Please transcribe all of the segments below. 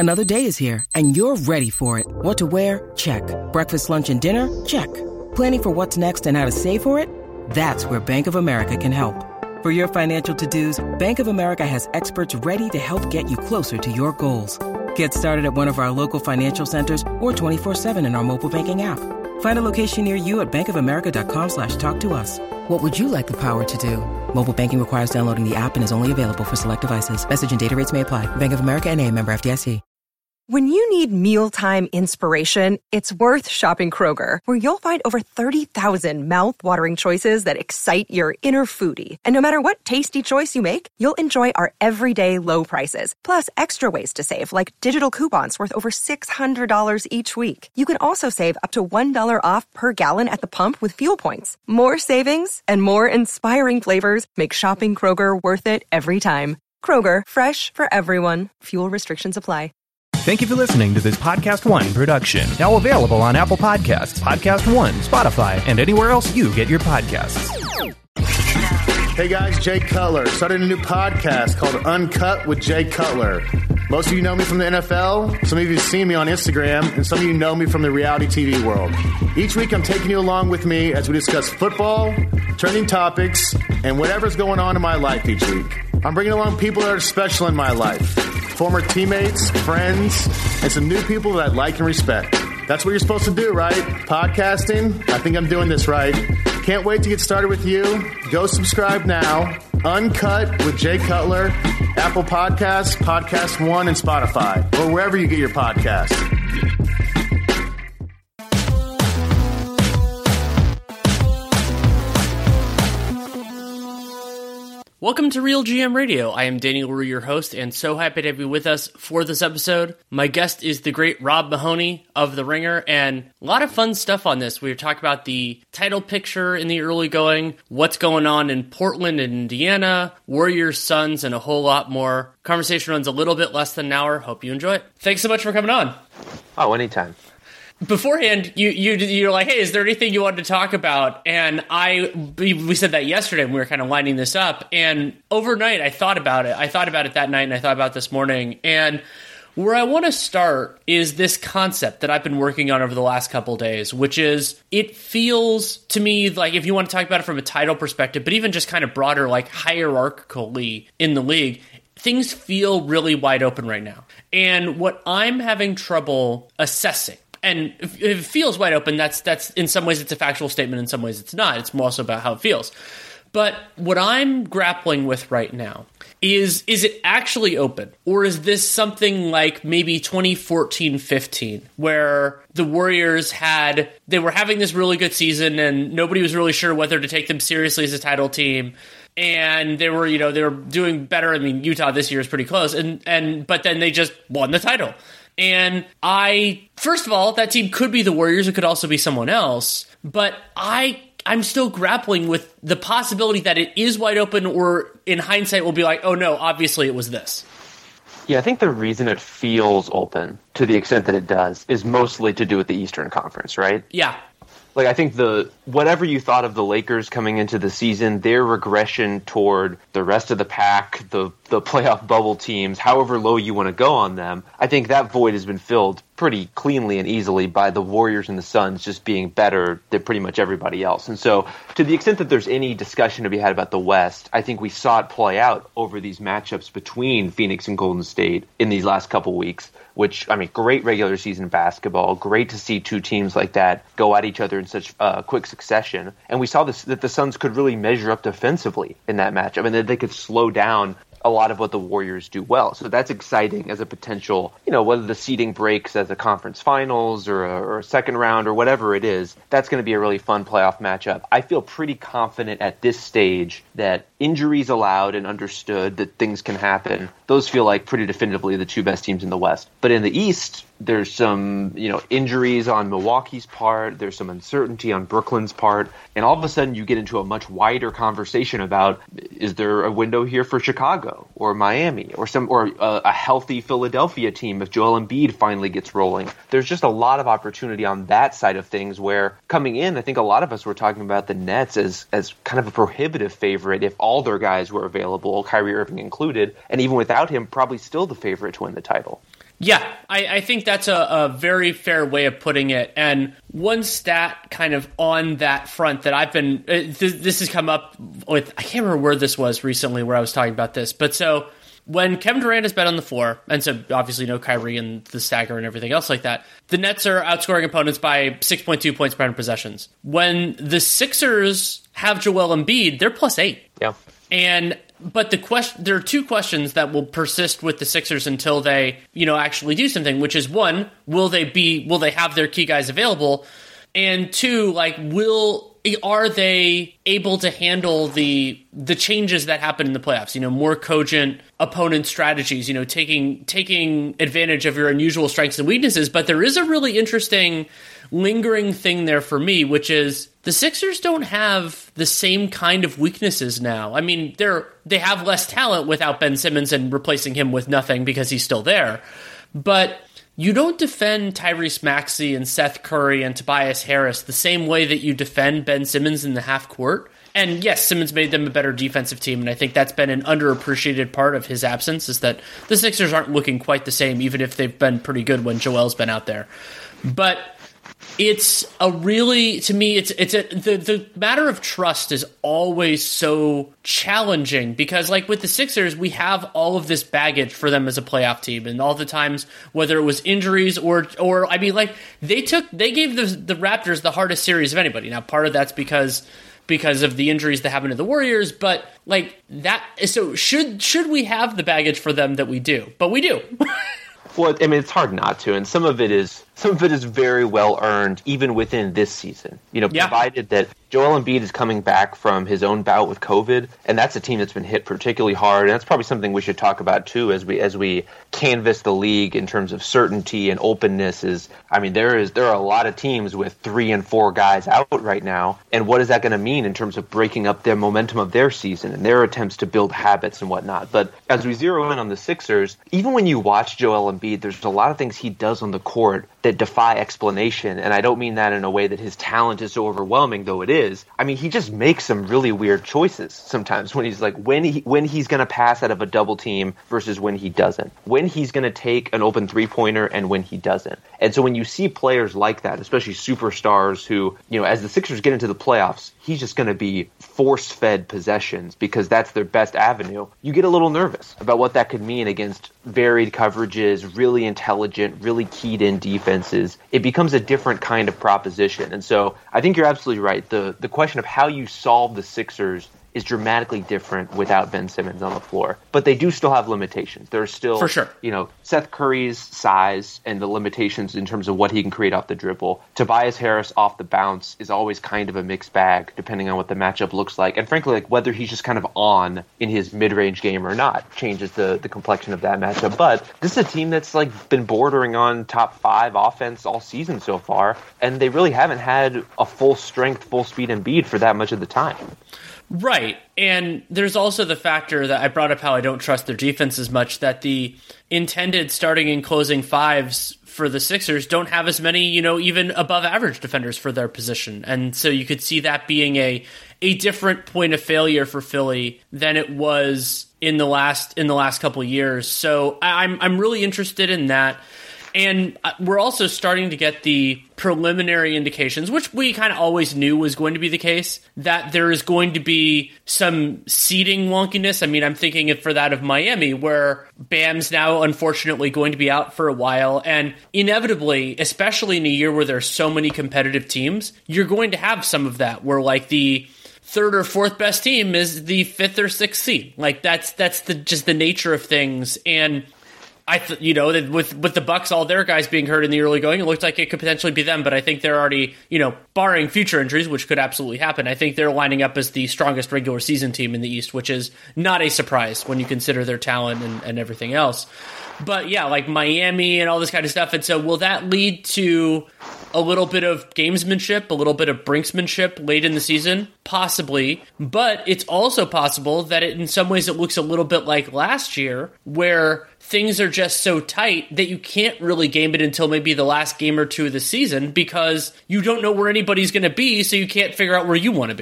Another day is here, and you're ready for it. What to wear? Check. Breakfast, lunch, and dinner? Check. Planning for what's next and how to save for it? That's where Bank of America can help. For your financial to-dos, Bank of America has experts ready to help get you closer to your goals. Get started at one of our local financial centers or 24/7 in our mobile banking app. Find a location near you at bankofamerica.com/talktous. What would you like the power to do? Mobile banking requires downloading the app and is only available for select devices. Message and data rates may apply. Bank of America N.A., member FDIC. When you need mealtime inspiration, it's worth shopping Kroger, where you'll find over 30,000 mouth-watering choices that excite your inner foodie. And no matter what tasty choice you make, you'll enjoy our everyday low prices, plus extra ways to save, like digital coupons worth over $600 each week. You can also save up to $1 off per gallon at the pump with fuel points. More savings and more inspiring flavors make shopping Kroger worth it every time. Kroger, fresh for everyone. Fuel restrictions apply. Thank you for listening to this Podcast One production. Now available on Apple Podcasts, Podcast One, Spotify, and anywhere else you get your podcasts. Hey guys, Jay Cutler. Started a new podcast called Uncut with Jay Cutler. Most of you know me from the NFL, some of you have seen me on Instagram, and some of you know me from the reality TV world. Each week I'm taking you along with me as we discuss football, trending topics, and whatever's going on in my life each week. I'm bringing along people that are special in my life. Former teammates, friends, and some new people that I like and respect. That's what you're supposed to do, right? Podcasting. I think I'm doing this right. Can't wait to get started with you. Go subscribe now. Uncut with Jay Cutler, Apple Podcasts, Podcast One, and Spotify, or wherever you get your podcasts. Welcome to Real GM Radio. I am Danny LaRue, your host, and so happy to have you with us for this episode. My guest is the great Rob Mahoney of The Ringer, and a lot of fun stuff on this. We were talking about the title picture in the early going, what's going on in Portland and Indiana, Warriors, Suns, and a whole lot more. Conversation runs a little bit less than an hour. Hope you enjoy it. Thanks so much for coming on. Oh, anytime. Beforehand, you're like, hey, is there anything you wanted to talk about? And we said that yesterday when we were kind of lining this up. And overnight, I thought about it. I thought about it that night, and I thought about it this morning. And where I want to start is this concept that I've been working on over the last couple days, which is it feels to me like, if you want to talk about it from a title perspective, but even just kind of broader, like hierarchically in the league, things feel really wide open right now. And what I'm having trouble assessing, and if it feels wide open, that's in some ways it's a factual statement, in some ways it's not. It's more so about how it feels. But what I'm grappling with right now is it actually open? Or is this something like maybe 2014-15, where the Warriors they were having this really good season and nobody was really sure whether to take them seriously as a title team. And they were doing better. I mean, Utah this year is pretty close. But then they just won the title. And first of all, that team could be the Warriors. It could also be someone else. But I'm still grappling with the possibility that it is wide open, or in hindsight we'll be like, oh no, obviously it was this. Yeah, I think the reason it feels open to the extent that it does is mostly to do with the Eastern Conference, right? Yeah. Like, I think whatever you thought of the Lakers coming into the season, their regression toward the rest of the pack, the playoff bubble teams, however low you want to go on them, I think that void has been filled pretty cleanly and easily by the Warriors and the Suns just being better than pretty much everybody else. And so, to the extent that there's any discussion to be had about the West, I think we saw it play out over these matchups between Phoenix and Golden State in these last couple weeks. Which, I mean, great regular season basketball. Great to see two teams like that go at each other in such quick succession. And we saw that the Suns could really measure up defensively in that matchup, and that they could slow down a lot of what the Warriors do well. So that's exciting as a potential, whether the seeding breaks as a conference finals or a second round or whatever it is, that's going to be a really fun playoff matchup. I feel pretty confident at this stage that injuries allowed and understood that things can happen. Those feel like pretty definitively the two best teams in the West. But in the East, there's some, injuries on Milwaukee's part. There's some uncertainty on Brooklyn's part. And all of a sudden you get into a much wider conversation about, is there a window here for Chicago or Miami or a healthy Philadelphia team if Joel Embiid finally gets rolling? There's just a lot of opportunity on that side of things, where coming in, I think a lot of us were talking about the Nets as kind of a prohibitive favorite if all their guys were available, Kyrie Irving included, and even without him, probably still the favorite to win the title. Yeah, I think that's a very fair way of putting it. And one stat kind of on that front that I've been, this has come up with, I can't remember where this was recently where I was talking about this, but so when Kevin Durant has been on the floor, and so obviously no Kyrie and the stagger and everything else like that, the Nets are outscoring opponents by 6.2 points per 100 possessions. When the Sixers have Joel Embiid, they're +8. Yeah. But there are two questions that will persist with the Sixers until they, actually do something, which is one, will they have their key guys available? And two, are they able to handle the changes that happen in the playoffs? More cogent opponent strategies, taking advantage of your unusual strengths and weaknesses. But there is a really interesting lingering thing there for me, which is the Sixers don't have the same kind of weaknesses now. I mean, they have less talent without Ben Simmons and replacing him with nothing because he's still there. But you don't defend Tyrese Maxey and Seth Curry and Tobias Harris the same way that you defend Ben Simmons in the half court. And yes, Simmons made them a better defensive team, and I think that's been an underappreciated part of his absence, is that the Sixers aren't looking quite the same, even if they've been pretty good when Joel's been out there. But it's the matter of trust is always so challenging because, with the Sixers, we have all of this baggage for them as a playoff team, and all the times, whether it was injuries or they gave the Raptors the hardest series of anybody. Now, part of that's because of the injuries that happened to the Warriors, but that. So should we have the baggage for them that we do? But we do. Well, I mean, it's hard not to, and some of it is very well earned, even within this season. Provided that Joel Embiid is coming back from his own bout with COVID, and that's a team that's been hit particularly hard, and that's probably something we should talk about too as we canvass the league in terms of certainty and openness. There are a lot of teams with 3 and 4 guys out right now, and what is that going to mean in terms of breaking up their momentum of their season and their attempts to build habits and whatnot? But as we zero in on the Sixers, even when you watch Joel Embiid, there's a lot of things he does on the court that defy explanation, and I don't mean that in a way that his talent is so overwhelming, though it is. I mean, he just makes some really weird choices sometimes when he's when he's going to pass out of a double team versus when he doesn't, when he's going to take an open three-pointer and when he doesn't. And so when you see players like that, especially superstars who, as the Sixers get into the playoffs, he's just going to be force-fed possessions because that's their best avenue, you get a little nervous about what that could mean against varied coverages, really intelligent, really keyed-in defenses. It becomes a different kind of proposition. And so I think you're absolutely right. The question of how you solve the Sixers is dramatically different without Ben Simmons on the floor. But they do still have limitations. There's still, for sure, Seth Curry's size and the limitations in terms of what he can create off the dribble. Tobias Harris off the bounce is always kind of a mixed bag, depending on what the matchup looks like. And frankly, whether he's just kind of on in his mid-range game or not changes the complexion of that matchup. But this is a team that's been bordering on top 5 offense all season so far, and they really haven't had a full-strength, full-speed Embiid for that much of the time. Right, and there's also the factor that I brought up how I don't trust their defense as much, that the intended starting and closing fives for the Sixers don't have as many, even above average defenders for their position. And so you could see that being a different point of failure for Philly than it was in the last couple of years. So I'm really interested in that. And we're also starting to get the preliminary indications, which we kind of always knew was going to be the case, that there is going to be some seeding wonkiness. I mean, I'm thinking for that of Miami, where Bam's now unfortunately going to be out for a while. And inevitably, especially in a year where there's so many competitive teams, you're going to have some of that where the third or fourth best team is the 5th or 6th seed. That's just the nature of things. And with the Bucks, all their guys being hurt in the early going, it looked like it could potentially be them. But I think they're already, barring future injuries, which could absolutely happen, I think they're lining up as the strongest regular season team in the East, which is not a surprise when you consider their talent and everything else. But yeah, Miami and all this kind of stuff. And so will that lead to a little bit of gamesmanship, a little bit of brinksmanship late in the season? Possibly. But it's also possible that in some ways it looks a little bit like last year, where things are just so tight that you can't really game it until maybe the last game or two of the season because you don't know where anybody's going to be, so you can't figure out where you want to be.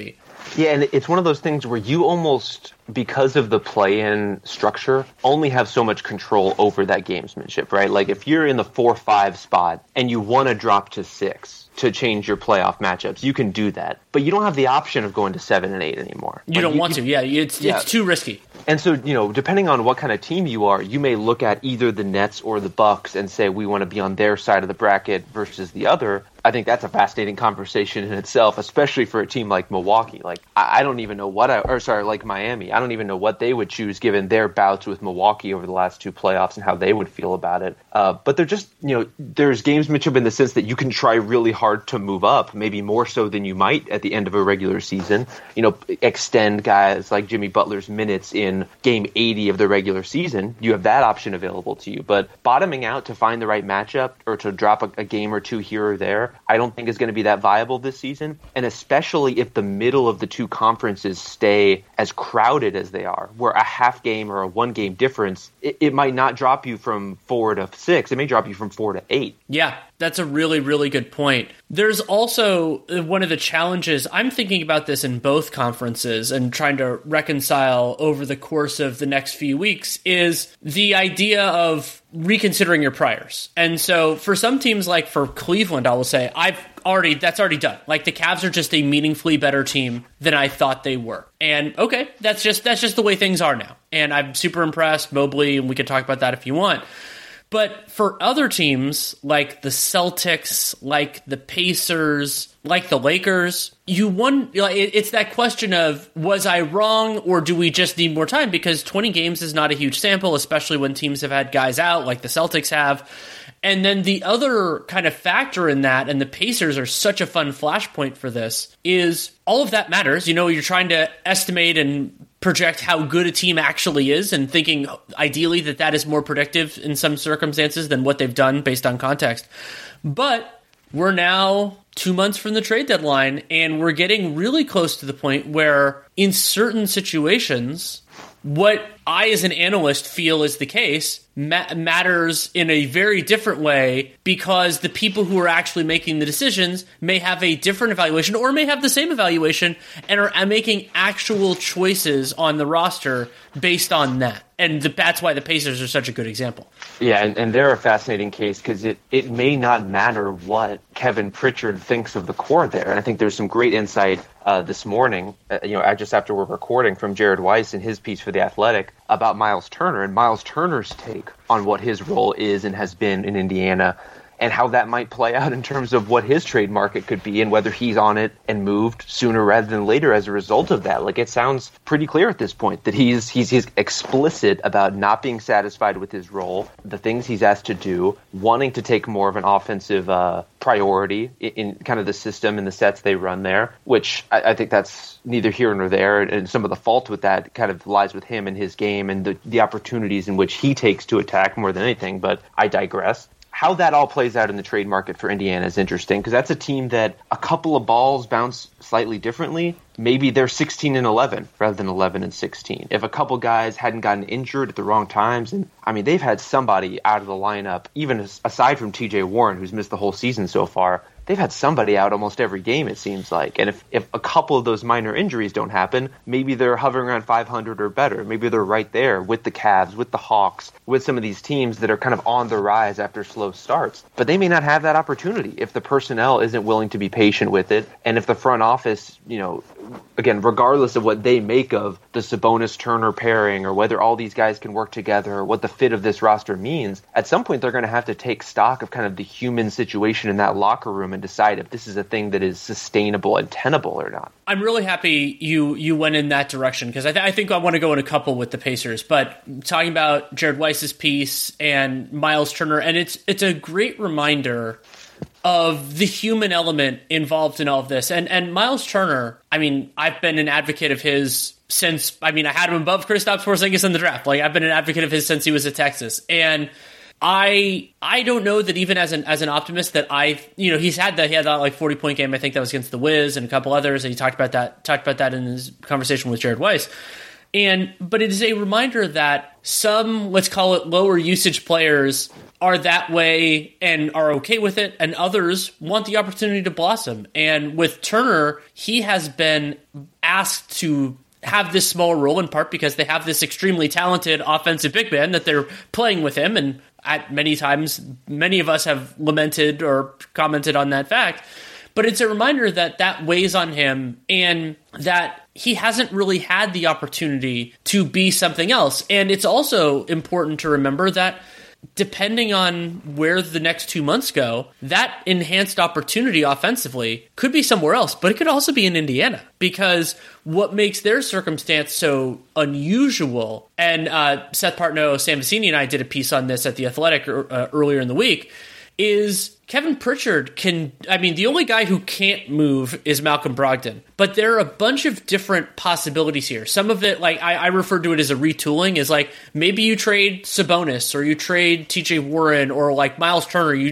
Yeah, and it's one of those things where you almost, because of the play-in structure, only have so much control over that gamesmanship, right? Like if you're in the 4-5 spot and you want to drop to 6 to change your playoff matchups, you can do that. But you don't have the option of going to 7 and 8 anymore. You don't want to. Yeah, it's too risky. And so, depending on what kind of team you are, you may look at either the Nets or the Bucks and say, we want to be on their side of the bracket versus the other. I think that's a fascinating conversation in itself, especially for a team like Milwaukee. Like, I don't even know like Miami. I don't even know what they would choose given their bouts with Milwaukee over the last 2 playoffs and how they would feel about it. But they're just, there's gamesmanship in the sense that you can try really hard to move up, maybe more so than you might at the end of a regular season. Extend guys like Jimmy Butler's minutes in game 80 of the regular season. You have that option available to you. But bottoming out to find the right matchup or to drop a game or 2 here or there, I don't think is going to be that viable this season. And especially if the middle of the 2 conferences stay as crowded as they are, where a half game or a 1 game difference, it might not drop you from 4 to 6. It may drop you from 4 to 8. Yeah, that's a really, really good point. There's also one of the challenges, I'm thinking about this in both conferences and trying to reconcile over the course of the next few weeks, is the idea of reconsidering your priors. And so for some teams, like for Cleveland, I will say, that's already done. Like the Cavs are just a meaningfully better team than I thought they were. And okay, that's just the way things are now. And I'm super impressed, Mobley, and we can talk about that if you want. But for other teams, like the Celtics, like the Pacers, like the Lakers, it's that question of, was I wrong or do we just need more time? Because 20 games is not a huge sample, especially when teams have had guys out like the Celtics have. And then the other kind of factor in that, and the Pacers are such a fun flashpoint for this, is all of that matters. You're trying to estimate and project how good a team actually is and thinking ideally that is more predictive in some circumstances than what they've done based on context. But we're now 2 months from the trade deadline, and we're getting really close to the point where in certain situations, what I as an analyst feel is the case matters in a very different way, because the people who are actually making the decisions may have a different evaluation or may have the same evaluation and are making actual choices on the roster based on that. And that's why the Pacers are such a good example. Yeah, and they're a fascinating case because it may not matter what Kevin Pritchard thinks of the core there. And I think there's some great insight this morning, just after we're recording, from Jared Weiss in his piece for The Athletic about Miles Turner and Miles Turner's take on what his role is and has been in Indiana, and how that might play out in terms of what his trade market could be and whether he's on it and moved sooner rather than later as a result of that. Like, it sounds pretty clear at this point that he's explicit about not being satisfied with his role, the things he's asked to do, wanting to take more of an offensive priority in kind of the system and the sets they run there, which I think that's neither here nor there. And some of the fault with that kind of lies with him and his game and the opportunities in which he takes to attack more than anything. But I digress. How that all plays out in the trade market for Indiana is interesting, because that's a team that a couple of balls bounce slightly differently. Maybe they're 16-11 rather than 11-16. If a couple guys hadn't gotten injured at the wrong times, and I mean, they've had somebody out of the lineup, even aside from TJ Warren, who's missed the whole season so far. They've had somebody out almost every game, it seems like. And if a couple of those minor injuries don't happen, maybe they're hovering around 500 or better. Maybe they're right there with the Cavs, with the Hawks, with some of these teams that are kind of on the rise after slow starts. But they may not have that opportunity if the personnel isn't willing to be patient with it. And if the front office, again, regardless of what they make of the Sabonis-Turner pairing or whether all these guys can work together or what the fit of this roster means, at some point they're going to have to take stock of kind of the human situation in that locker room and decide if this is a thing that is sustainable and tenable or not. I'm really happy you went in that direction, because I think I want to go in a couple with the Pacers, but talking about Jared Weiss's piece and Miles Turner, and it's a great reminder of the human element involved in all of this. And Miles Turner, I mean, I've been an advocate of his since, I had him above Kristaps Porzingis in the draft. Like, I've been an advocate of his since he was at Texas. And I don't know that even as an optimist that he had that like 40-point game. I think that was against the Wiz and a couple others, and he talked about that in his conversation with Jared Weiss. But it is a reminder that some, let's call it, lower usage players are that way and are okay with it, and others want the opportunity to blossom. And with Turner, he has been asked to have this smaller role, in part because they have this extremely talented offensive big man that they're playing with him. And at many times, many of us have lamented or commented on that fact. But it's a reminder that weighs on him and that he hasn't really had the opportunity to be something else. And it's also important to remember that depending on where the next 2 months go, that enhanced opportunity offensively could be somewhere else, but it could also be in Indiana, because what makes their circumstance so unusual, and Seth Partnow, Sam Vecini, and I did a piece on this at The Athletic earlier in the week, is Kevin Pritchard the only guy who can't move is Malcolm Brogdon, but there are a bunch of different possibilities here. Some of it, like I refer to it as a retooling, is like maybe you trade Sabonis or you trade TJ Warren or like Miles Turner. You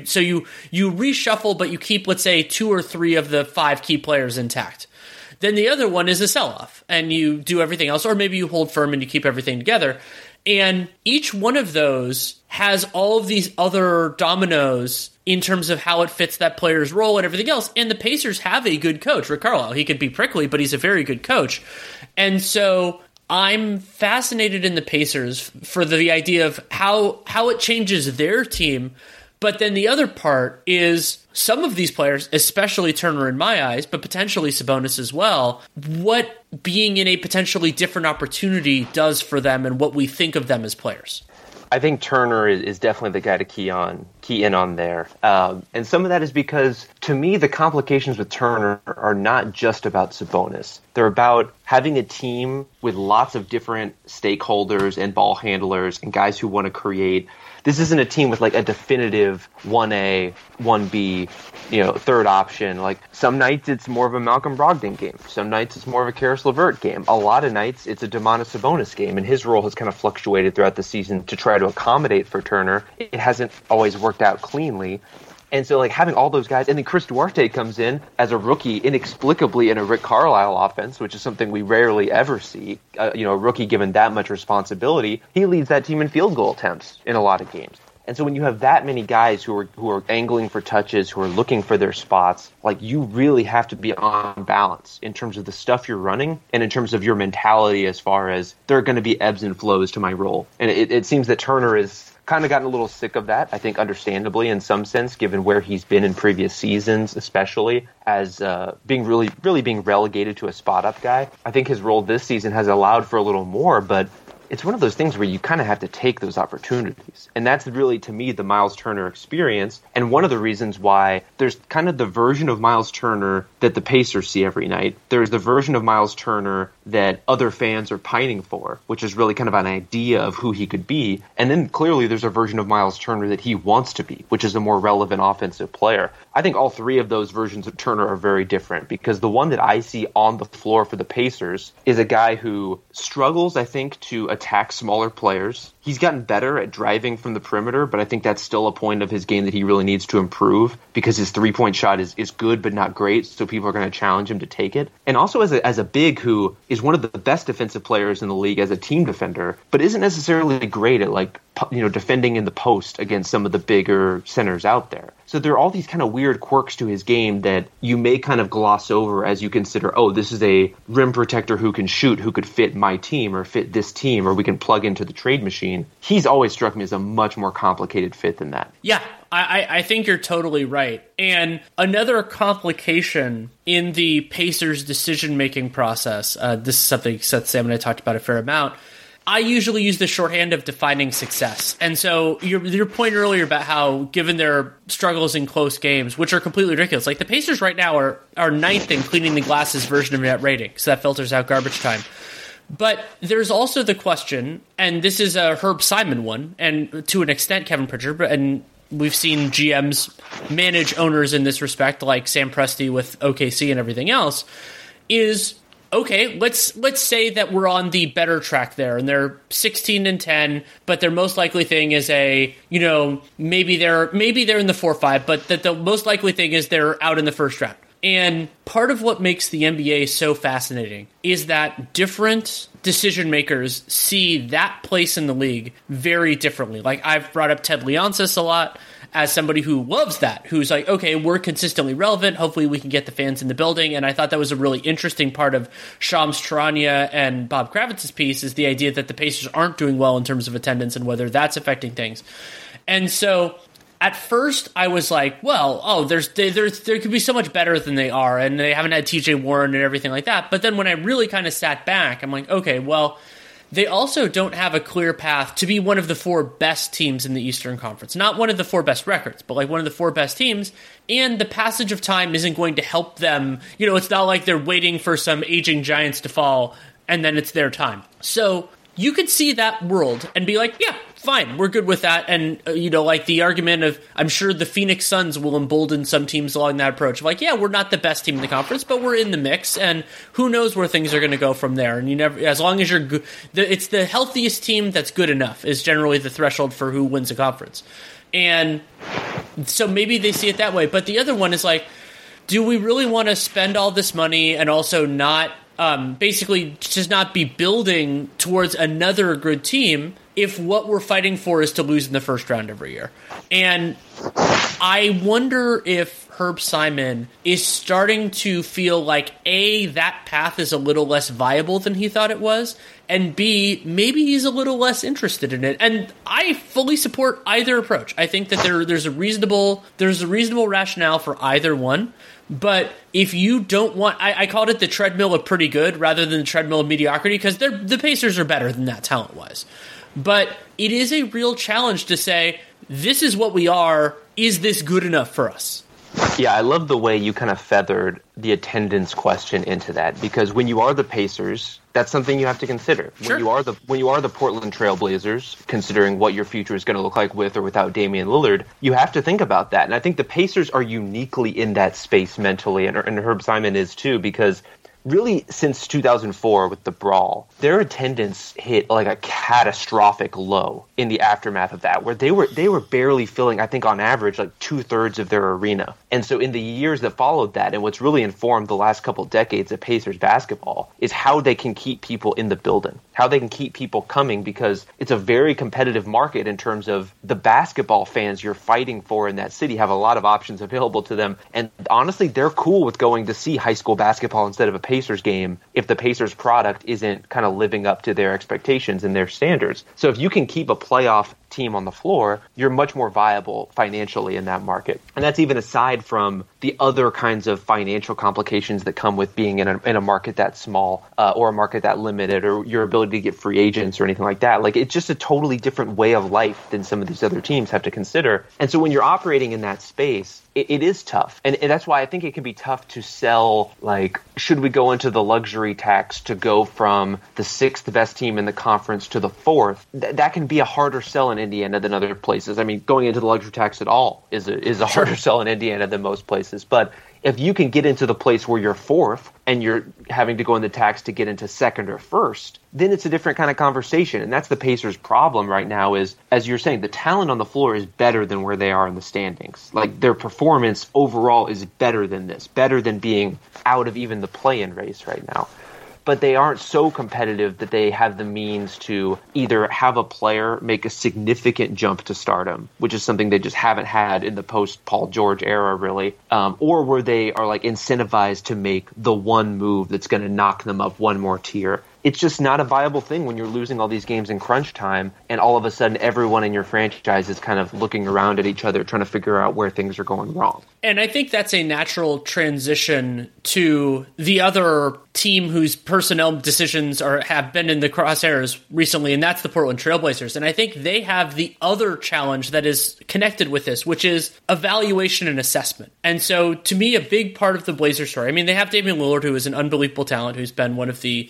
reshuffle, but you keep, let's say, 2 or 3 of the 5 key players intact. Then the other one is a sell-off and you do everything else, or maybe you hold firm and you keep everything together. And each one of those has all of these other dominoes in terms of how it fits that player's role and everything else. And the Pacers have a good coach, Rick Carlisle. He could be prickly, but he's a very good coach. And so I'm fascinated in the Pacers for the idea of how it changes their team. But then the other part is some of these players, especially Turner in my eyes, but potentially Sabonis as well, what being in a potentially different opportunity does for them and what we think of them as players. I think Turner is definitely the guy to key in on there. And some of that is because, to me, the complications with Turner are not just about Sabonis. They're about having a team with lots of different stakeholders and ball handlers and guys who want to create. This isn't a team with like a definitive 1A, 1B, third option. Like some nights it's more of a Malcolm Brogdon game. Some nights it's more of a Karis LeVert game. A lot of nights it's a Domantas Sabonis game, and his role has kind of fluctuated throughout the season to try to accommodate for Turner. It hasn't always worked out cleanly. And so, like, having all those guys, and then Chris Duarte comes in as a rookie inexplicably in a Rick Carlisle offense, which is something we rarely ever see. A rookie given that much responsibility, he leads that team in field goal attempts in a lot of games. And so when you have that many guys who are angling for touches, who are looking for their spots, like, you really have to be on balance in terms of the stuff you're running and in terms of your mentality as far as there are going to be ebbs and flows to my role. And it seems that Turner is kind of gotten a little sick of that, I think understandably in some sense, given where he's been in previous seasons, especially as being really being relegated to a spot-up guy. I think his role this season has allowed for a little more, but it's one of those things where you kind of have to take those opportunities. And that's really, to me, the Miles Turner experience. And one of the reasons why there's kind of the version of Miles Turner that the Pacers see every night. There's the version of Miles Turner that other fans are pining for, which is really kind of an idea of who he could be. And then clearly there's a version of Miles Turner that he wants to be, which is a more relevant offensive player. I think all 3 of those versions of Turner are very different, because the one that I see on the floor for the Pacers is a guy who struggles, I think, to attack smaller players. He's gotten better at driving from the perimeter, but I think that's still a point of his game that he really needs to improve, because his three-point shot is good but not great, so people are going to challenge him to take it. And also as a big who is one of the best defensive players in the league as a team defender, but isn't necessarily great at defending in the post against some of the bigger centers out there. So there are all these kind of weird quirks to his game that you may kind of gloss over as you consider, this is a rim protector who can shoot, who could fit my team or fit this team, or we can plug into the trade machine. He's always struck me as a much more complicated fit than that. Yeah, I think you're totally right. And another complication in the Pacers' decision-making process, this is something Seth, Sam, and I talked about a fair amount. I usually use the shorthand of defining success. And so your point earlier about how, given their struggles in close games, which are completely ridiculous, like the Pacers right now are 9th in cleaning the glasses version of net rating, so that filters out garbage time. But there's also the question, and this is a Herb Simon one, and to an extent Kevin Pritchard, and we've seen GMs manage owners in this respect, like Sam Presti with OKC and everything else, is, okay, let's say that we're on the better track there, and they're 16-10, but their most likely thing is maybe they're in the 4-5, but that the most likely thing is they're out in the first round. And part of what makes the NBA so fascinating is that different decision makers see that place in the league very differently. Like, I've brought up Ted Leonsis a lot as somebody who loves that, who's like, okay, we're consistently relevant. Hopefully we can get the fans in the building. And I thought that was a really interesting part of Shams Charania and Bob Kravitz's piece, is the idea that the Pacers aren't doing well in terms of attendance and whether that's affecting things. And so at first I was like, well, there could be so much better than they are, and they haven't had TJ Warren and everything like that. But then when I really kind of sat back, I'm like, okay, well, they also don't have a clear path to be one of the 4 best teams in the Eastern Conference. Not one of the 4 best records, but like one of the 4 best teams. And the passage of time isn't going to help them. It's not like they're waiting for some aging Giants to fall and then it's their time. So you could see that world and be like, yeah, fine, we're good with that. And, like the argument of, I'm sure the Phoenix Suns will embolden some teams along that approach. Like, yeah, we're not the best team in the conference, but we're in the mix, and who knows where things are going to go from there. And as long as you're good, it's the healthiest team that's good enough is generally the threshold for who wins a conference. And so maybe they see it that way. But the other one is like, do we really want to spend all this money and also not basically just not be building towards another good team if what we're fighting for is to lose in the first round every year? And I wonder if Herb Simon is starting to feel like, A, that path is a little less viable than he thought it was, and B, maybe he's a little less interested in it. And I fully support either approach. I think that there's a reasonable rationale for either one. But if you don't want, I called it the treadmill of pretty good rather than the treadmill of mediocrity, because the Pacers are better than that talent-wise. But it is a real challenge to say, this is what we are. Is this good enough for us? Yeah, I love the way you kind of feathered the attendance question into that, because when you are the Pacers, that's something you have to consider. Sure. When you are the Portland Trail Blazers, considering what your future is going to look like with or without Damian Lillard, you have to think about that. And I think the Pacers are uniquely in that space mentally, and Herb Simon is too, because really, since 2004 with the brawl, their attendance hit like a catastrophic low in the aftermath of that, where they were barely filling, I think on average, like 2/3 of their arena. And so in the years that followed that, and what's really informed the last couple decades of Pacers basketball, is how they can keep people in the building, how they can keep people coming, because it's a very competitive market in terms of the basketball fans you're fighting for in that city have a lot of options available to them. And honestly, they're cool with going to see high school basketball instead of a Pacers game if the Pacers product isn't kind of living up to their expectations and their standards. So if you can keep a playoff team on the floor, you're much more viable financially in that market. And that's even aside from the other kinds of financial complications that come with being in a market that small or a market that limited, or your ability to get free agents or anything like that. Like, it's just a totally different way of life than some of these other teams have to consider. And so when you're operating in that space, it is tough. And that's why I think it can be tough to sell, like, should we go into the luxury tax to go from the 6th best team in the conference to the 4th? That can be a harder sell in Indiana than other places. I mean, going into the luxury tax at all is a harder sell in Indiana than most places. But if you can get into the place where you're 4th and you're having to go in the tax to get into 2nd or 1st, then it's a different kind of conversation. And that's the Pacers' problem right now is, as you're saying, the talent on the floor is better than where they are in the standings. Like, their performance overall is better than this, better than being out of even the play-in race right now. But they aren't so competitive that they have the means to either have a player make a significant jump to stardom, which is something they just haven't had in the post-Paul George era, really, or where they are like incentivized to make the one move that's going to knock them up one more tier. It's just not a viable thing when you're losing all these games in crunch time, and all of a sudden everyone in your franchise is kind of looking around at each other trying to figure out where things are going wrong. And I think that's a natural transition to the other team whose personnel decisions have been in the crosshairs recently, and that's the Portland Trail Blazers. And I think they have the other challenge that is connected with this, which is evaluation and assessment. And so, to me, a big part of the Blazers story, I mean, they have Damian Lillard, who is an unbelievable talent, who's been one of the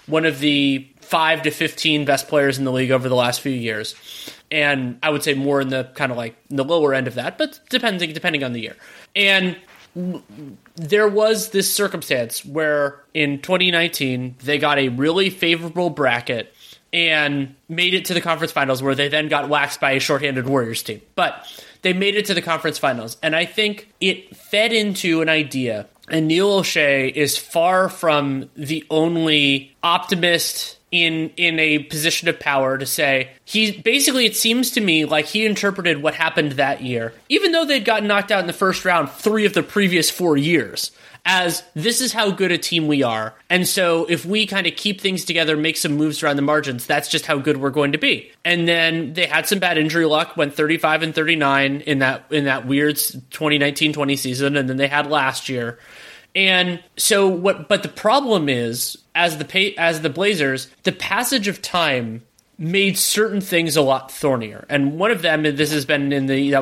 5 to 15 best players in the league over the last few years. And I would say more in the kind of like the lower end of that, but depending on the year. And there was this circumstance where in 2019, they got a really favorable bracket and made it to the conference finals, where they then got waxed by a shorthanded Warriors team. But they made it to the conference finals. And I think it fed into an idea. And Neil O'Shea is far from the only optimist in a position of power to say, it seems to me like he interpreted what happened that year, even though they'd gotten knocked out in the first round 3 of the previous 4 years, as this is how good a team we are. And so if we kind of keep things together, make some moves around the margins, that's just how good we're going to be. And then they had some bad injury luck, went 35-39 in that weird 2019-20 season, and then they had last year. And so but the problem is, as the Blazers, the passage of time made certain things a lot thornier. And one of them, this has been in the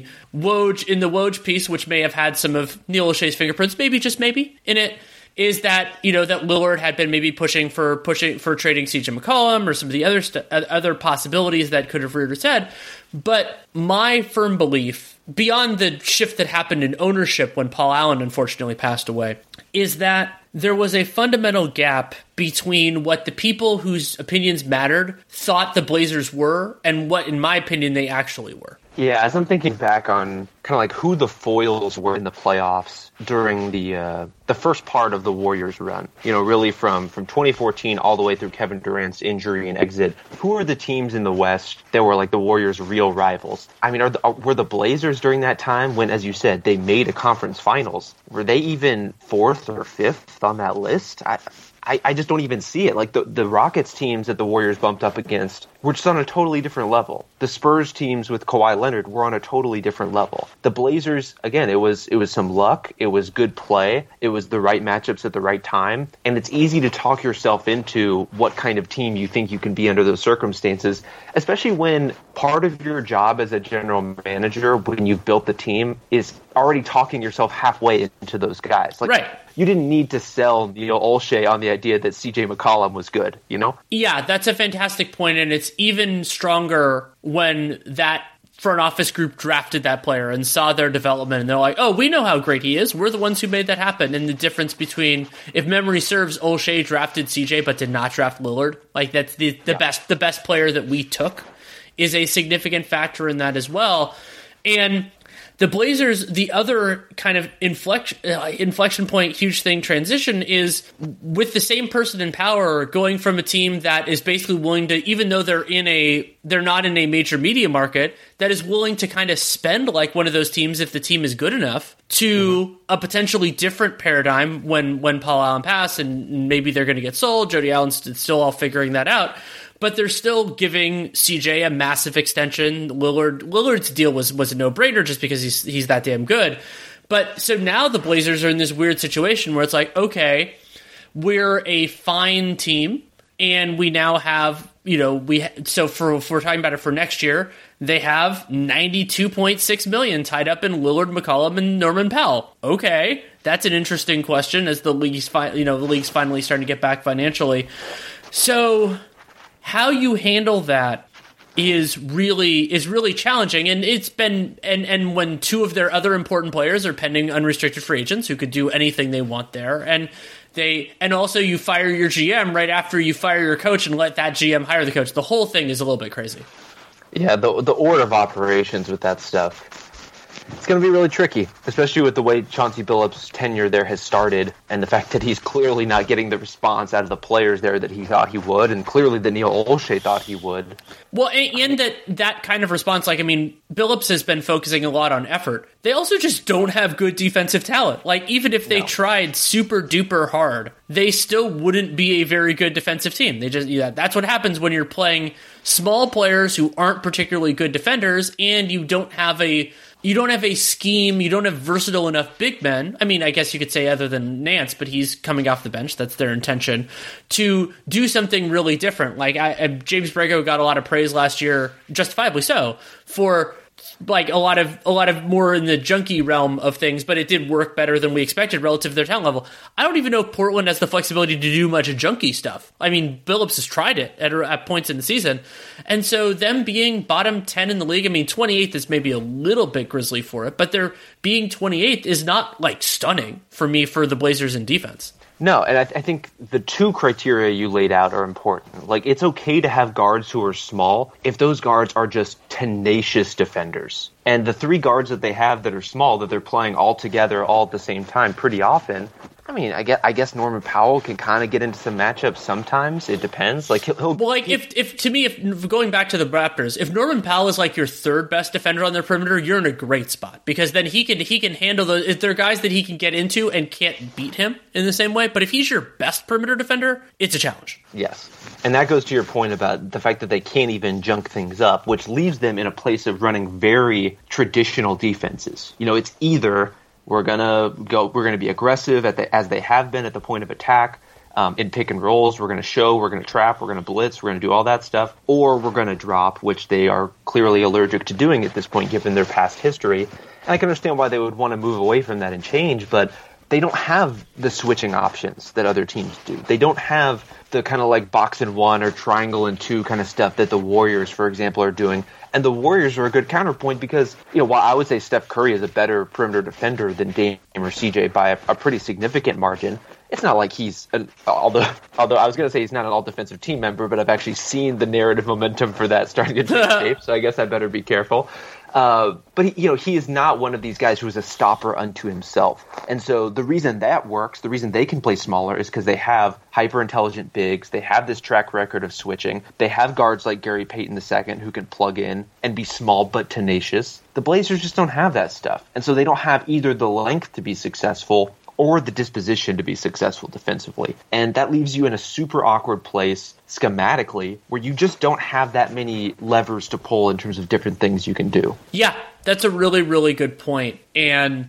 Woj piece, which may have had some of Neil O'Shea's fingerprints, just maybe in it, is that, that Lillard had been maybe pushing for trading CJ McCollum or some of the other possibilities that could have reared its head. But my firm belief, beyond the shift that happened in ownership when Paul Allen unfortunately passed away, is that there was a fundamental gap between what the people whose opinions mattered thought the Blazers were and what, in my opinion, they actually were. Yeah, as I'm thinking back on kind of like who the foils were in the playoffs during the first part of the Warriors run, really from 2014 all the way through Kevin Durant's injury and exit, who are the teams in the West that were like the Warriors' real rivals? I mean, were the Blazers during that time when, as you said, they made a conference finals? Were they even 4th or 5th on that list? I just don't even see it. Like the Rockets teams that the Warriors bumped up against were just on a totally different level. The Spurs teams with Kawhi Leonard were on a totally different level. The Blazers, again, it was some luck. It was good play. It was the right matchups at the right time. And it's easy to talk yourself into what kind of team you think you can be under those circumstances, especially when part of your job as a general manager, when you've built the team, is already talking yourself halfway into those guys. Like, right. You didn't need to sell Neil O'Shea on the idea that CJ McCollum was good, Yeah, that's a fantastic point, and it's even stronger when that front office group drafted that player and saw their development, and they're like, oh, we know how great he is. We're the ones who made that happen. And the difference between, if memory serves, O'Shea drafted CJ but did not draft Lillard, like that's the best player that we took, is a significant factor in that as well. And the Blazers, the other kind of inflection point, huge thing, transition is with the same person in power going from a team that is basically willing to, even though they're not in a major media market, that is willing to kind of spend like one of those teams if the team is good enough, to a potentially different paradigm when Paul Allen passed, and maybe they're going to get sold. Jody Allen's still all figuring that out. But they're still giving CJ a massive extension. Lillard's deal was a no-brainer just because he's that damn good. But so now the Blazers are in this weird situation where it's like, okay, we're a fine team, and we now have, if we're talking about it for next year, they have $92.6 million tied up in Lillard, McCollum, and Norman Powell. Okay, that's an interesting question as the league's finally starting to get back financially. So how you handle that is really challenging, and it's been and when 2 of their other important players are pending unrestricted free agents who could do anything they want there, and also you fire your GM right after you fire your coach and let that GM hire the coach. The whole thing is a little bit crazy. Yeah, the order of operations with that stuff, it's going to be really tricky, especially with the way Chauncey Billups' tenure there has started and the fact that he's clearly not getting the response out of the players there that he thought he would, and clearly that Neil O'Shea thought he would. Well, and that kind of response, Billups has been focusing a lot on effort. They also just don't have good defensive talent. Like, even if they tried super duper hard, they still wouldn't be a very good defensive team. That's what happens when you're playing small players who aren't particularly good defenders, and you don't have a scheme, you don't have versatile enough big men. I mean, I guess you could say other than Nance, but he's coming off the bench. That's their intention, to do something really different. Like, James Borrego got a lot of praise last year, justifiably so, for like a lot of more in the junkie realm of things, but it did work better than we expected relative to their talent level. I don't even know if Portland has the flexibility to do much junkie stuff. I mean, Billups has tried it at points in the season. And so them being bottom 10 in the league, 28th is maybe a little bit grisly for it, but their being 28th is not like stunning for me for the Blazers in defense. No, and I think the 2 criteria you laid out are important. Like, it's okay to have guards who are small if those guards are just tenacious defenders. And the 3 guards that they have that are small, that they're playing all together all at the same time pretty often, I mean, I guess Norman Powell can kind of get into some matchups sometimes. It depends. Like he'll well, like if going back to the Raptors, if Norman Powell is like your third best defender on their perimeter, you're in a great spot because then he can handle those. If there are guys that he can get into and can't beat him in the same way, but if he's your best perimeter defender, it's a challenge. Yes, and that goes to your point about the fact that they can't even junk things up, which leaves them in a place of running very traditional defenses. You know, it's either we're gonna be aggressive as they have been at the point of attack in pick and rolls. We're gonna show, we're gonna trap, we're gonna blitz, we're gonna do all that stuff, or we're gonna drop, which they are clearly allergic to doing at this point given their past history. And I can understand why they would want to move away from that and change, but they don't have the switching options that other teams do. They don't have the kind of like box and one or triangle and two kind of stuff that the Warriors, for example, are doing. And the Warriors are a good counterpoint because, you know, while I would say Steph Curry is a better perimeter defender than Dame or CJ by a pretty significant margin, it's not like he's although I was going to say he's not an all-defensive team member, but I've actually seen the narrative momentum for that starting to take shape, so I guess I better be careful. But he is not one of these guys who is a stopper unto himself. And so the reason that works, the reason they can play smaller is because they have hyper-intelligent bigs. They have this track record of switching. They have guards like Gary Payton II who can plug in and be small but tenacious. The Blazers just don't have that stuff. And so they don't have either the length to be successful or the disposition to be successful defensively. And that leaves you in a super awkward place schematically where you just don't have that many levers to pull in terms of different things you can do. Yeah, that's a really, really good point. And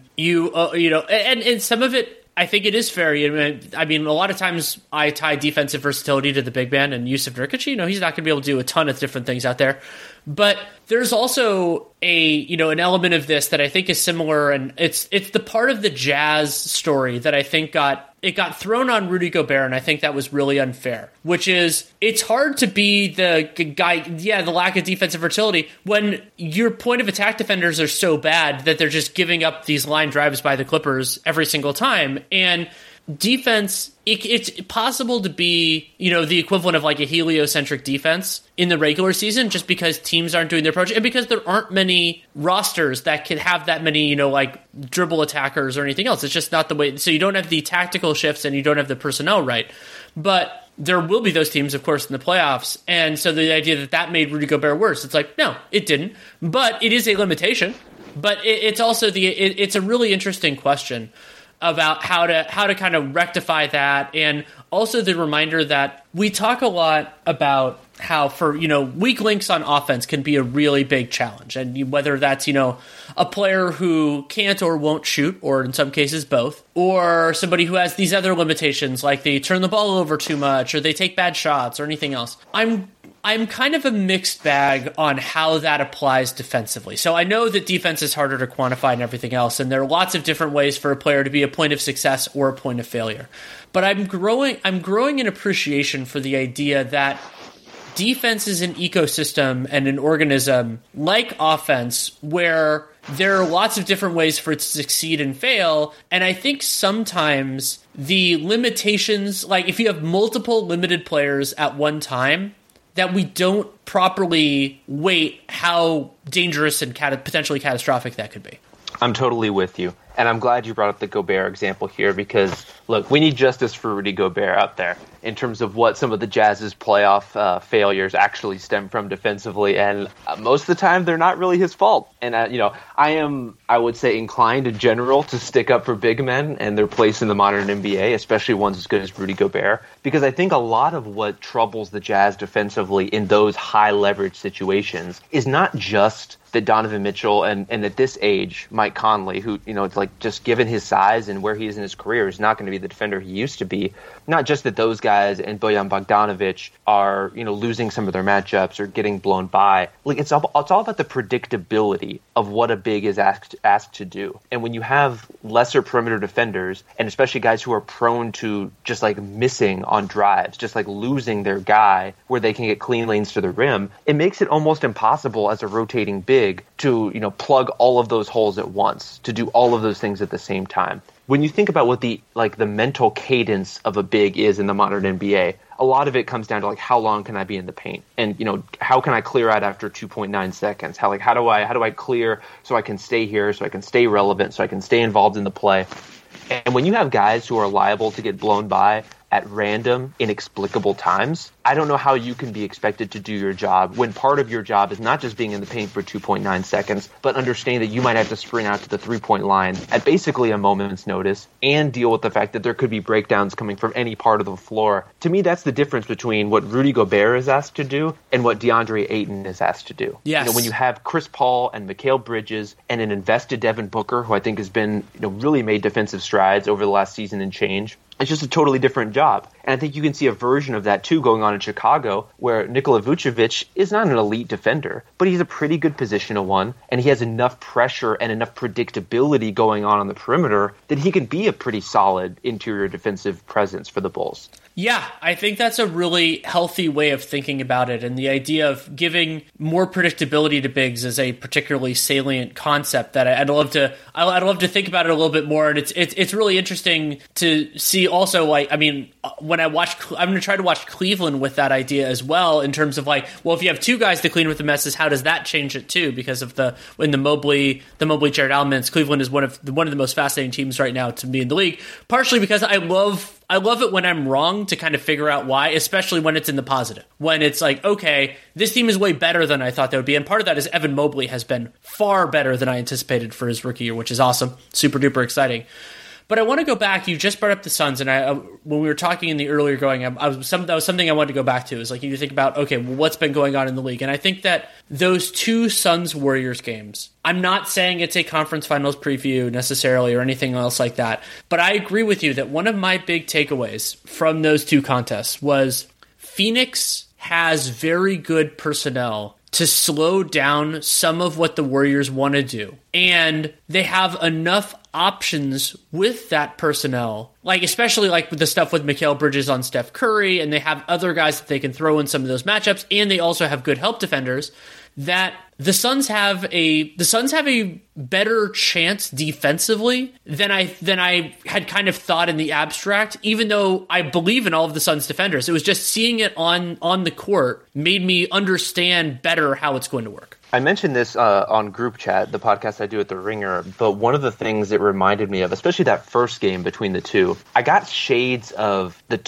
and some of it, I think it is fair. I mean, a lot of times I tie defensive versatility to the big man and Jusuf Nurkic. He's not going to be able to do a ton of different things out there. But there's also an element of this that I think is similar, and it's the part of the Jazz story that I think got thrown on Rudy Gobert, and I think that was really unfair, which is it's hard to be the guy, the lack of defensive versatility when your point of attack defenders are so bad that they're just giving up these line drives by the Clippers every single time. And defense, it's possible to be, the equivalent of like a heliocentric defense in the regular season just because teams aren't doing their approach and because there aren't many rosters that can have that many, like dribble attackers or anything else. It's just not the way. So you don't have the tactical shifts and you don't have the personnel right. But there will be those teams, of course, in the playoffs. And so the idea that made Rudy Gobert worse, it's like, no, it didn't. But it is a limitation. But it's also it's a really interesting question about how to kind of rectify that, and also the reminder that we talk a lot about how for weak links on offense can be a really big challenge, and whether that's a player who can't or won't shoot, or in some cases both, or somebody who has these other limitations like they turn the ball over too much or they take bad shots or anything else. I'm kind of a mixed bag on how that applies defensively. So I know that defense is harder to quantify and everything else, and there are lots of different ways for a player to be a point of success or a point of failure. But I'm growing an appreciation for the idea that defense is an ecosystem and an organism like offense where there are lots of different ways for it to succeed and fail. And I think sometimes the limitations, like if you have multiple limited players at one time, that we don't properly weight how dangerous and potentially catastrophic that could be. I'm totally with you. And I'm glad you brought up the Gobert example here because, look, we need justice for Rudy Gobert out there in terms of what some of the Jazz's playoff failures actually stem from defensively. And most of the time, they're not really his fault. And, I would say, inclined in general to stick up for big men and their place in the modern NBA, especially ones as good as Rudy Gobert, because I think a lot of what troubles the Jazz defensively in those high leverage situations is not just that Donovan Mitchell and at this age, Mike Conley, who, it's like just given his size and where he is in his career, is not going to be the defender he used to be. Not just that those guys and Bojan Bogdanovic are, losing some of their matchups or getting blown by. Like it's all about the predictability of what a big is asked to do. And when you have lesser perimeter defenders, and especially guys who are prone to just like missing on drives, just like losing their guy where they can get clean lanes to the rim, it makes it almost impossible as a rotating big to, plug all of those holes at once, to do all of those things at the same time. When you think about what the mental cadence of a big is in the modern NBA, a lot of it comes down to like how long can I be in the paint, and how can I clear out after 2.9 seconds? How do I clear so I can stay here, so I can stay relevant, so I can stay involved in the play. And when you have guys who are liable to get blown by at random, inexplicable times, I don't know how you can be expected to do your job when part of your job is not just being in the paint for 2.9 seconds, but understand that you might have to sprint out to the three-point line at basically a moment's notice and deal with the fact that there could be breakdowns coming from any part of the floor. To me, that's the difference between what Rudy Gobert is asked to do and what DeAndre Ayton is asked to do. Yes. When you have Chris Paul and Mikal Bridges and an invested Devin Booker, who I think has been really made defensive strides over the last season and change, it's just a totally different job. And I think you can see a version of that, too, going on in Chicago, where Nikola Vucevic is not an elite defender, but he's a pretty good positional one, and he has enough pressure and enough predictability going on the perimeter that he can be a pretty solid interior defensive presence for the Bulls. Yeah, I think that's a really healthy way of thinking about it, and the idea of giving more predictability to bigs is a particularly salient concept that I'd love to think about it a little bit more. And it's really interesting to see also, when I'm going to try to watch Cleveland with that idea as well, in terms of if you have two guys to clean with the messes, how does that change it too? Because of the Mobley Jared Allen minutes, Cleveland is one of the most fascinating teams right now to me in the league. Partially because I love it when I'm wrong to kind of figure out why, especially when it's in the positive. When it's like, okay, this team is way better than I thought they would be. And part of that is Evan Mobley has been far better than I anticipated for his rookie year, which is awesome. Super duper exciting. But I want to go back. You just brought up the Suns, and when we were talking in the earlier going, that was something I wanted to go back to. Is you think about, okay, well, what's been going on in the league, and I think that those two Suns Warriors games. I'm not saying it's a conference finals preview necessarily or anything else like that, but I agree with you that one of my big takeaways from those two contests was Phoenix has very good personnel to slow down some of what the Warriors want to do. And they have enough options with that personnel, especially with the stuff with Mikal Bridges on Steph Curry, and they have other guys that they can throw in some of those matchups, and they also have good help defenders, that the Suns have a better chance defensively than I had kind of thought in the abstract, even though I believe in all of the Suns defenders. It was just seeing it on the court made me understand better how it's going to work. I mentioned this on Group Chat, the podcast I do at The Ringer, but one of the things it reminded me of, especially that first game between the two, I got shades of the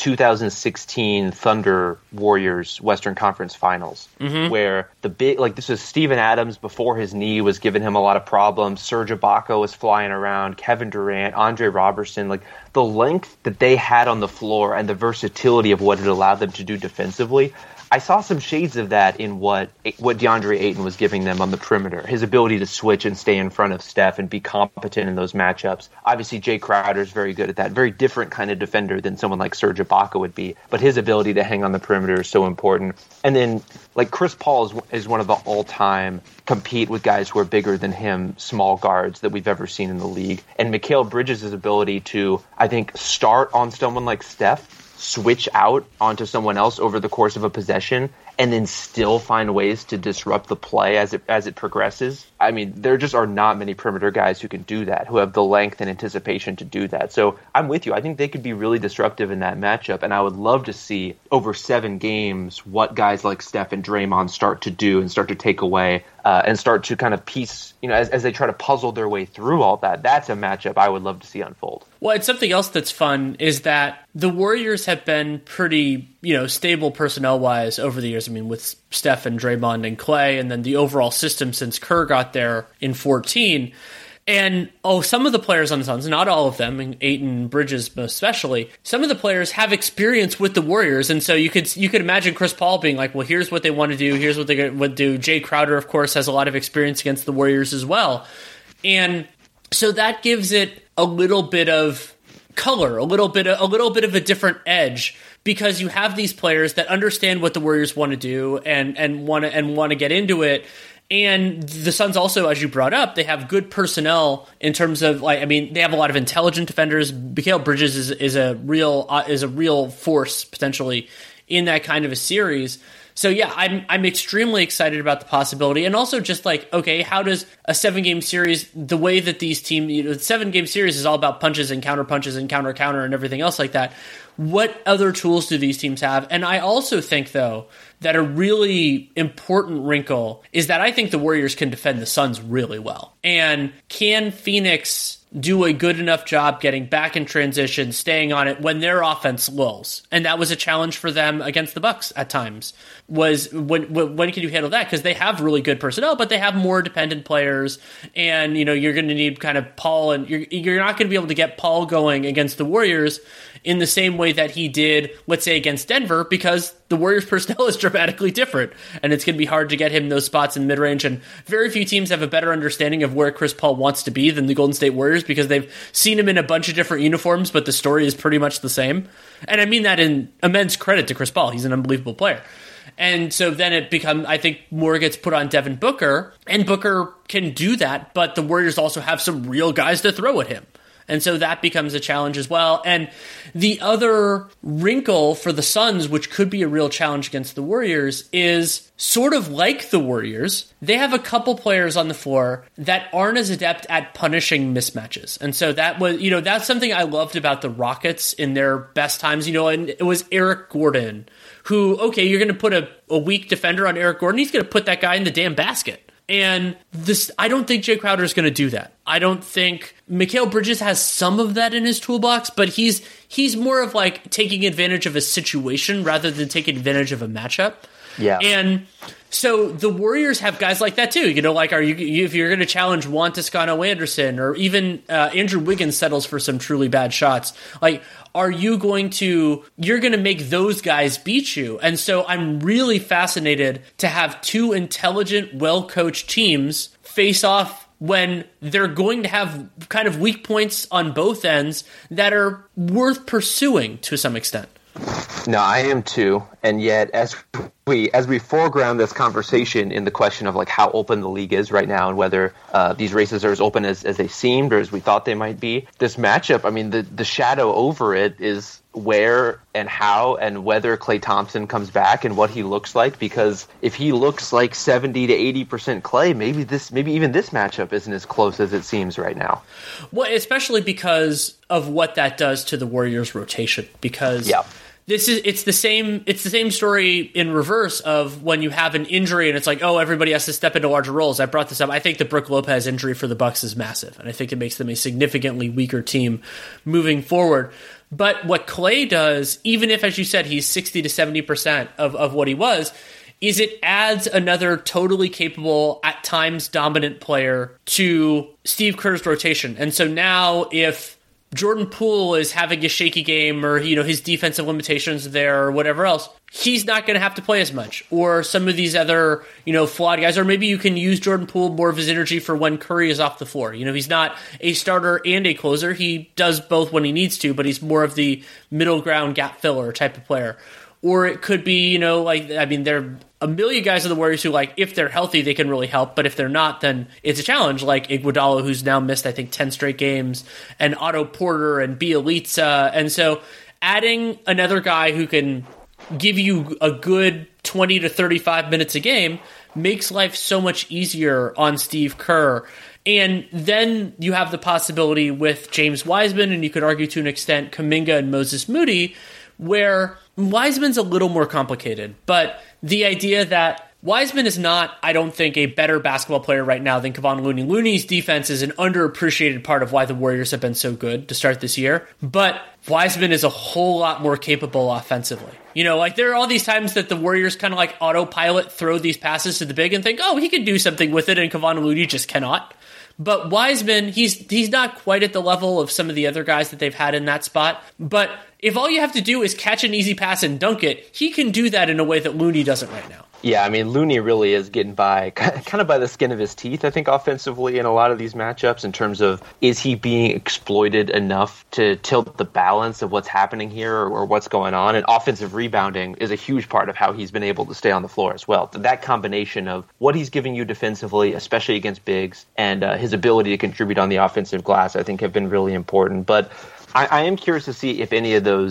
2016 Thunder Warriors Western Conference Finals, where this was Steven Adams before his knee was giving him a lot of problems. Serge Ibaka was flying around, Kevin Durant, Andre Robertson, the length that they had on the floor and the versatility of what it allowed them to do defensively. I saw some shades of that in what DeAndre Ayton was giving them on the perimeter. His ability to switch and stay in front of Steph and be competent in those matchups. Obviously, Jay Crowder is very good at that. Very different kind of defender than someone like Serge Ibaka would be. But his ability to hang on the perimeter is so important. And then, Chris Paul is one of the all-time compete with guys who are bigger than him, small guards that we've ever seen in the league. And Mikal Bridges' ability to, I think, start on someone like Steph, switch out onto someone else over the course of a possession, and then still find ways to disrupt the play as it progresses. I mean, there just are not many perimeter guys who can do that, who have the length and anticipation to do that. So I'm with you. I think they could be really disruptive in that matchup, and I would love to see over 7 games what guys like Steph and Draymond start to do and start to take away and start to kind of piece, as they try to puzzle their way through all that. That's a matchup I would love to see unfold. Well, it's something else that's fun is that the Warriors have been pretty, stable personnel-wise over the years. I mean, with Steph and Draymond and Clay, and then the overall system since Kerr got there in 2014. And, some of the players on the Suns, not all of them, and Ayton, Bridges most especially, some of the players have experience with the Warriors. And so you could imagine Chris Paul being like, well, here's what they want to do. Here's what they would do. Jay Crowder, of course, has a lot of experience against the Warriors as well. And so that gives it a little bit of color, a little bit of a different edge, because you have these players that understand what the Warriors want to do and want to get into it. And the Suns also, as you brought up, they have good personnel in terms of they have a lot of intelligent defenders. Mikal Bridges is a real force potentially in that kind of a series. So yeah, I'm extremely excited about the possibility, and also just how does a 7-game series, the way that these teams, the 7-game series is all about punches and counter and everything else like that. What other tools do these teams have? And I also think, though, that a really important wrinkle is that I think the Warriors can defend the Suns really well. And can Phoenix do a good enough job getting back in transition, staying on it when their offense lulls. And that was a challenge for them against the Bucs at times, was when can you handle that? Because they have really good personnel, but they have more dependent players. And, you're going to need kind of Paul, and you're not going to be able to get Paul going against the Warriors in the same way that he did, let's say, against Denver, because the Warriors' personnel is dramatically different, and it's going to be hard to get him those spots in mid-range, and very few teams have a better understanding of where Chris Paul wants to be than the Golden State Warriors, because they've seen him in a bunch of different uniforms, but the story is pretty much the same. And I mean that in immense credit to Chris Paul. He's an unbelievable player. And so then I think more gets put on Devin Booker, and Booker can do that, but the Warriors also have some real guys to throw at him. And so that becomes a challenge as well. And the other wrinkle for the Suns, which could be a real challenge against the Warriors, is sort of like the Warriors, they have a couple players on the floor that aren't as adept at punishing mismatches. And so that was, that's something I loved about the Rockets in their best times, and it was Eric Gordon, who, okay, you're going to put a weak defender on Eric Gordon, he's going to put that guy in the damn basket. And I don't think Jay Crowder is going to do that. I don't think Mikal Bridges has some of that in his toolbox, but he's more of like taking advantage of a situation rather than taking advantage of a matchup. Yeah. And so the Warriors have guys like that too. If you're going to challenge Juan Toscano-Anderson, or even Andrew Wiggins settles for some truly bad shots, you're going to make those guys beat you. And so I'm really fascinated to have two intelligent, well-coached teams face off when they're going to have kind of weak points on both ends that are worth pursuing to some extent. No, I am too. And yet, as we foreground this conversation in the question of how open the league is right now, and whether these races are as open as they seemed or as we thought they might be, this matchup, I mean, the shadow over it is where and how and whether Klay Thompson comes back and what he looks like. Because if he looks like 70 to 80% Klay, maybe even this matchup isn't as close as it seems right now. Well, especially because of what that does to the Warriors' rotation. Because it's the same story in reverse of when you have an injury and it's like, oh, everybody has to step into larger roles. I brought this up. I think the Brook Lopez injury for the Bucks is massive, and I think it makes them a significantly weaker team moving forward. But what Klay does, even if, as you said, he's 60 to 70% of what he was, is it adds another totally capable, at times dominant player to Steve Kerr's rotation. And so now if Jordan Poole is having a shaky game, or his defensive limitations there, or whatever else, he's not going to have to play as much. Or some of these other flawed guys, or maybe you can use Jordan Poole more of his energy for when Curry is off the floor. He's not a starter and a closer. He does both when he needs to, but he's more of the middle ground gap filler type of player. Or it could be, there are a million guys in the Warriors who, if they're healthy, they can really help. But if they're not, then it's a challenge. Like Iguodala, who's now missed, I think, 10 straight games, and Otto Porter and Bielitsa. And so adding another guy who can give you a good 20 to 35 minutes a game makes life so much easier on Steve Kerr. And then you have the possibility with James Wiseman, and you could argue to an extent Kuminga and Moses Moody, where Wiseman's a little more complicated, but the idea that Wiseman is not, I don't think, a better basketball player right now than Kevon Looney. Looney's defense is an underappreciated part of why the Warriors have been so good to start this year, but Wiseman is a whole lot more capable offensively. There are all these times that the Warriors kind of autopilot throw these passes to the big and think, oh, he can do something with it, and Kevon Looney just cannot. But Wiseman, he's not quite at the level of some of the other guys that they've had in that spot. But if all you have to do is catch an easy pass and dunk it, he can do that in a way that Looney doesn't right now. Yeah, I mean, Looney really is getting by kind of by the skin of his teeth, I think, offensively in a lot of these matchups, in terms of, is he being exploited enough to tilt the balance of what's happening here or what's going on? And offensive rebounding is a huge part of how he's been able to stay on the floor as well. That combination of what he's giving you defensively, especially against bigs, and his ability to contribute on the offensive glass, I think, have been really important. But I am curious to see if any of those,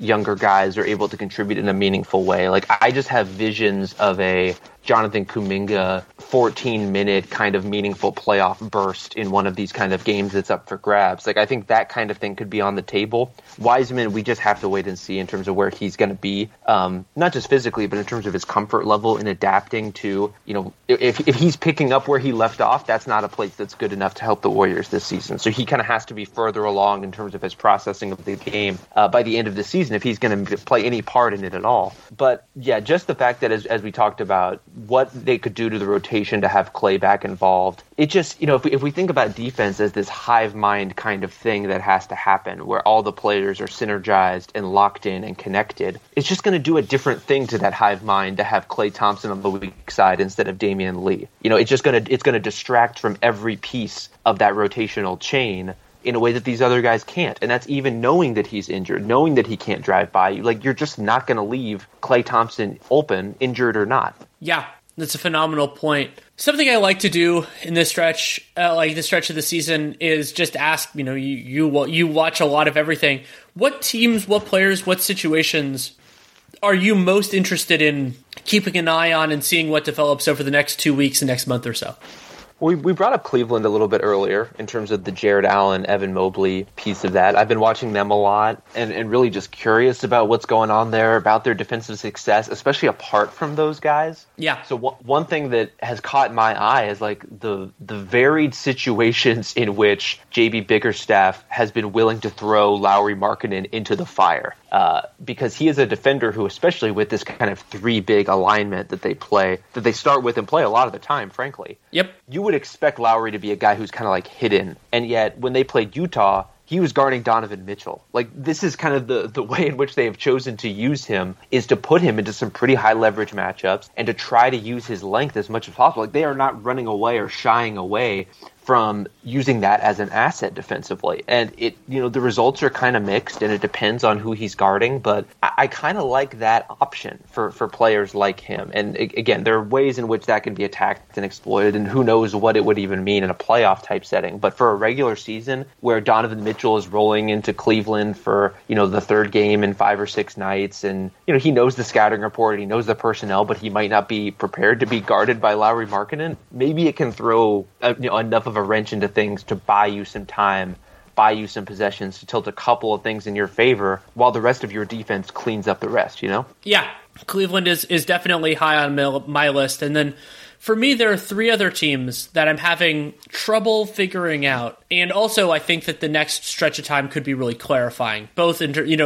younger guys are able to contribute in a meaningful way. Like, I just have visions of a Jonathan Kuminga 14-minute kind of meaningful playoff burst in one of these kind of games that's up for grabs. Like, I think that kind of thing could be on the table. Wiseman, we just have to wait and see in terms of where he's going to be, not just physically, but in terms of his comfort level in adapting to, if he's picking up where he left off, that's not a place that's good enough to help the Warriors this season. So he kind of has to be further along in terms of his processing of the game by the end of the season if he's going to play any part in it at all. But yeah, just the fact that as we talked about, what they could do to the rotation to have Klay back involved. It just, if we think about defense as this hive mind kind of thing that has to happen where all the players are synergized and locked in and connected, it's just going to do a different thing to that hive mind to have Klay Thompson on the weak side instead of Damian Lee. It's going to distract from every piece of that rotational chain in a way that these other guys can't. And that's even knowing that he's injured, knowing that he can't drive by you. Like, you're just not going to leave Klay Thompson open, injured or not. Yeah. That's a phenomenal point. Something I like to do in this stretch, this stretch of the season, is just ask, you watch a lot of everything. What teams, what players, what situations are you most interested in keeping an eye on and seeing what develops over the next 2 weeks and next month or so? We brought up Cleveland a little bit earlier in terms of the Jared Allen, Evan Mobley piece of that. I've been watching them a lot and really just curious about what's going on there, about their defensive success, especially apart from those guys. Yeah. So one thing that has caught my eye is like the varied situations in which JB Bickerstaff has been willing to throw Lauri Markkanen into the fire. Because he is a defender who, especially with this kind of three big alignment that they start with and play a lot of the time, frankly. Yep. You would expect Lowry to be a guy who's kind of like hidden. And yet when they played Utah, he was guarding Donovan Mitchell. Like, this is kind of the way in which they have chosen to use him, is to put him into some pretty high leverage matchups and to try to use his length as much as possible. Like, they are not running away or shying away from using that as an asset defensively. And the results are kind of mixed and it depends on who he's guarding, but I kind of like that option for players like him. And again, there are ways in which that can be attacked and exploited, and who knows what it would even mean in a playoff type setting. But for a regular season where Donovan Mitchell is rolling into Cleveland for, the third game in 5 or 6 nights, and, he knows the scouting report, he knows the personnel, but he might not be prepared to be guarded by Lauri Markkanen, maybe it can throw enough of a wrench into things to buy you some time, buy you some possessions, to tilt a couple of things in your favor while the rest of your defense cleans up the rest, Yeah, Cleveland is definitely high on my list. And then for me, there are 3 other teams that I'm having trouble figuring out. And also, I think that the next stretch of time could be really clarifying. Both,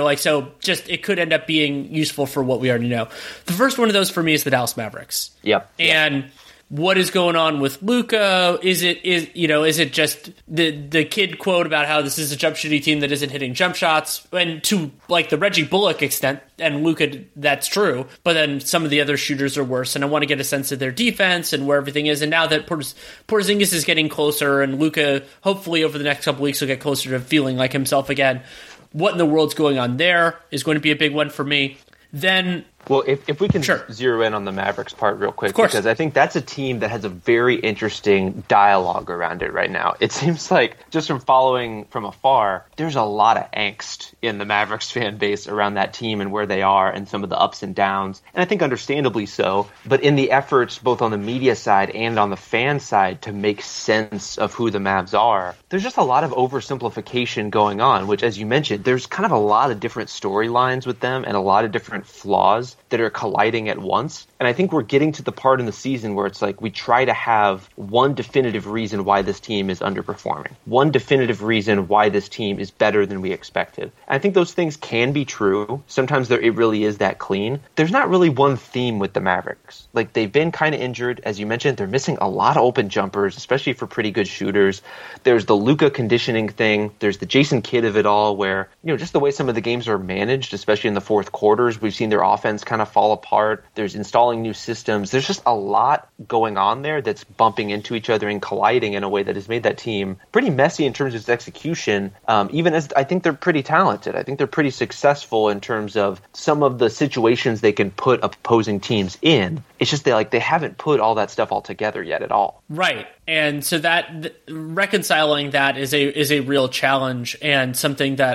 it could end up being useful for what we already know. The first one of those for me is the Dallas Mavericks. Yep. And what is going on with Luka? Is it just the kid quote about how this is a jump shooting team that isn't hitting jump shots? And to like the Reggie Bullock extent, and Luka, that's true, but then some of the other shooters are worse. And I want to get a sense of their defense and where everything is. And now that Porzingis is getting closer, and Luka hopefully over the next couple weeks will get closer to feeling like himself again, what in the world's going on there is going to be a big one for me. Then, well, if we can zero in on the Mavericks part real quick, because I think that's a team that has a very interesting dialogue around it right now. It seems like, just from following from afar, there's a lot of angst in the Mavericks fan base around that team and where they are and some of the ups and downs, and I think understandably so. But in the efforts both on the media side and on the fan side to make sense of who the Mavs are, there's just a lot of oversimplification going on, which, as you mentioned, there's kind of a lot of different storylines with them and a lot of different flaws that are colliding at once. And I think we're getting to the part in the season where it's like we try to have one definitive reason why this team is underperforming, one definitive reason why this team is better than we expected. And I think those things can be true. Sometimes it really is that clean. There's not really one theme with the Mavericks. Like, they've been kind of injured. As you mentioned, they're missing a lot of open jumpers, especially for pretty good shooters. There's the Luka conditioning thing. There's the Jason Kidd of it all, where, just the way some of the games are managed, especially in the fourth quarters, we've seen their offense kind of fall apart. There's installing new systems. There's just a lot going on there that's bumping into each other and colliding in a way that has made that team pretty messy in terms of its execution, even as I think they're pretty talented. I think they're pretty successful in terms of some of the situations they can put opposing teams in. It's just they haven't put all that stuff all together yet at all. Right. And so that reconciling that is a real challenge, and something that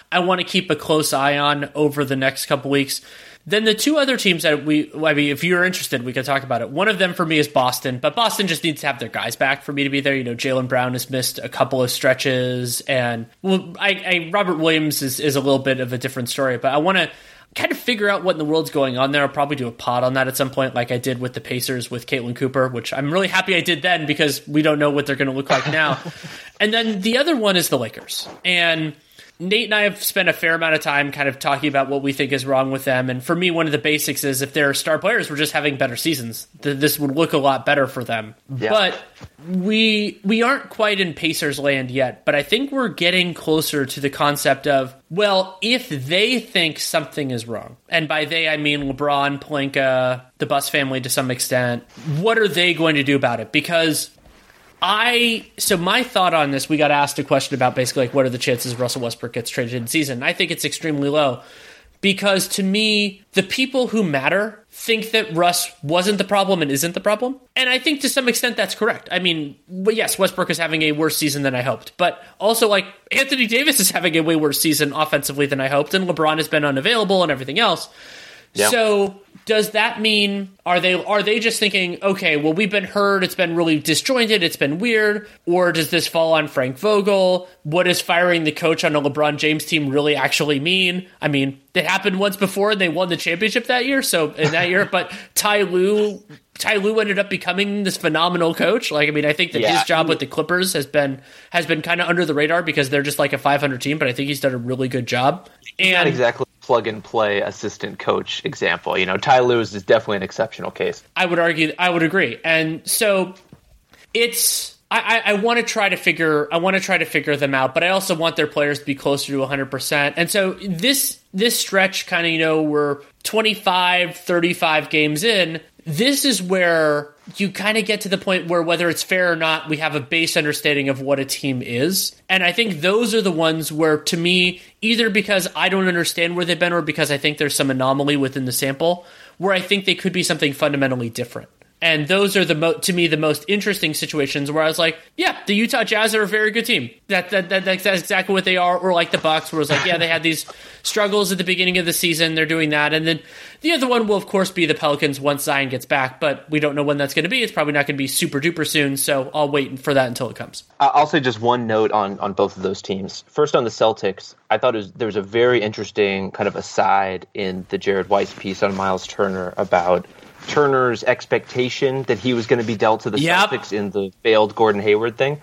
I want to keep a close eye on over the next couple weeks. Then the two other teams that if you're interested, we can talk about it. One of them for me is Boston, but Boston just needs to have their guys back for me to be there. Jaylen Brown has missed a couple of stretches, and Robert Williams is a little bit of a different story, but I want to kind of figure out what in the world's going on there. I'll probably do a pod on that at some point, like I did with the Pacers with Caitlin Cooper, which I'm really happy I did then because we don't know what they're going to look like now. And then the other one is the Lakers. And Nate and I have spent a fair amount of time kind of talking about what we think is wrong with them. And for me, one of the basics is if their star players were just having better seasons, this would look a lot better for them. Yeah. But we aren't quite in Pacers land yet, but I think we're getting closer to the concept of, well, if they think something is wrong, and by they I mean LeBron, Pelinka, the Buss family to some extent, what are they going to do about it? Because so my thought on this, we got asked a question about basically like what are the chances Russell Westbrook gets traded in season. I think it's extremely low because to me, the people who matter think that Russ wasn't the problem and isn't the problem. And I think to some extent that's correct. I mean, yes, Westbrook is having a worse season than I hoped, but also like Anthony Davis is having a way worse season offensively than I hoped, and LeBron has been unavailable and everything else. Yeah. So does that mean, are they just thinking, okay, well, we've been hurt, it's been really disjointed, it's been weird, or does this fall on Frank Vogel? What does firing the coach on a LeBron James team really actually mean? I mean, it happened once before and they won the championship that year, but Ty Lue ended up becoming this phenomenal coach. Like, I mean, I think that his job with the Clippers has been kind of under the radar because they're just like a 500 team, but I think he's done a really good job. And not exactly plug and play assistant coach example. Ty Lue is definitely an exceptional case. I would agree. And so I want to try to figure them out, but I also want their players to be closer to 100%. And so this stretch kind of, we're 25, 35 games in. This is where you kind of get to the point where whether it's fair or not, we have a base understanding of what a team is. And I think those are the ones where, to me, either because I don't understand where they've been or because I think there's some anomaly within the sample, where I think they could be something fundamentally different. And those are to me the most interesting situations where I was like, yeah, the Utah Jazz are a very good team. That's exactly what they are. Or like the Bucks, where it was like, yeah, they had these struggles at the beginning of the season. They're doing that. And then the other one will, of course, be the Pelicans once Zion gets back. But we don't know when that's going to be. It's probably not going to be super duper soon. So I'll wait for that until it comes. I'll say just one note on both of those teams. First, on the Celtics, I thought there was a very interesting kind of aside in the Jared Weiss piece on Miles Turner about Turner's expectation that he was going to be dealt to the Celtics in the failed Gordon Hayward thing,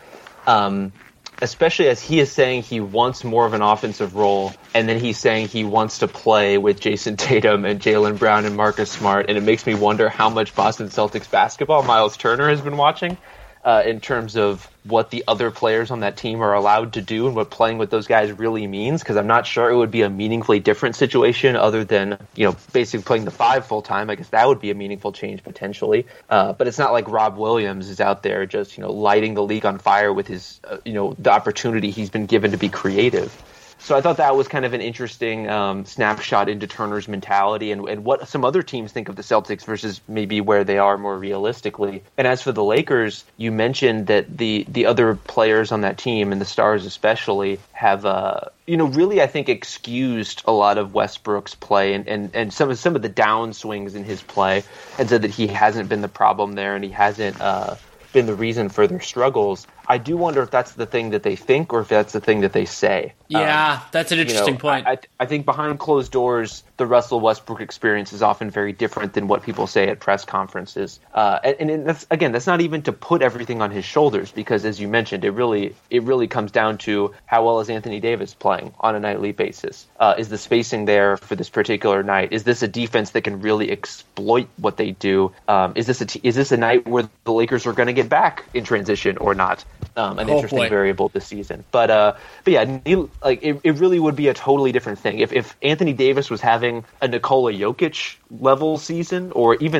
especially as he is saying he wants more of an offensive role, and then he's saying he wants to play with Jason Tatum and Jaylen Brown and Marcus Smart, and it makes me wonder how much Boston Celtics basketball Miles Turner has been watching in terms of what the other players on that team are allowed to do and what playing with those guys really means, because I'm not sure it would be a meaningfully different situation other than, basically playing the five full time. I guess that would be a meaningful change potentially. But it's not like Rob Williams is out there just, lighting the league on fire with his, the opportunity he's been given to be creative. So I thought that was kind of an interesting snapshot into Turner's mentality and what some other teams think of the Celtics versus maybe where they are more realistically. And as for the Lakers, you mentioned that the other players on that team, and the stars especially, have really, I think, excused a lot of Westbrook's play and some of the downswings in his play, and said that he hasn't been the problem there and he hasn't been the reason for their struggles. I do wonder if that's the thing that they think or if that's the thing that they say. Yeah, that's an interesting point. I think behind closed doors, the Russell Westbrook experience is often very different than what people say at press conferences. And that's not even to put everything on his shoulders, because as you mentioned, it really comes down to how well is Anthony Davis playing on a nightly basis? Is the spacing there for this particular night? Is this a defense that can really exploit what they do? Is this a night where the Lakers are going to get back in transition or not? An interesting variable this season. But yeah, it really would be a totally different thing. If Anthony Davis was having a Nikola Jokic level season, or even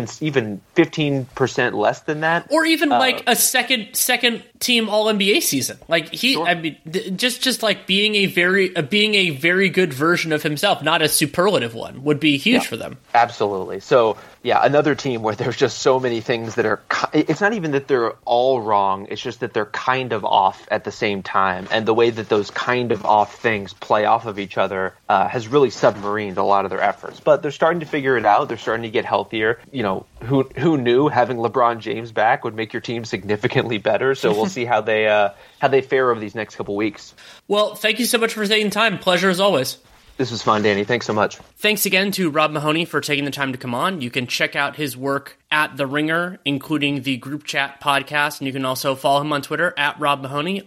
15% less than that, or even like a second team All NBA season, like sure. I mean, just like being a very good version of himself, not a superlative one, would be huge for them. Absolutely. So yeah, another team where there's just so many things that are. It's not even that they're all wrong. It's just that they're kind of off at the same time. And the way that those kind of off things play off of each other has really submarined a lot of their efforts. But they're starting to figure it out. They're starting to get healthier. You know, who knew having LeBron James back would make your team significantly better? So we'll see how they fare over these next couple weeks. Well, thank you so much for taking time. Pleasure as always. This was fun, Danny. Thanks so much. Thanks again to Rob Mahoney for taking the time to come on. You can check out his work at The Ringer, including the Group Chat podcast, and you can also follow him on Twitter at Rob Mahoney,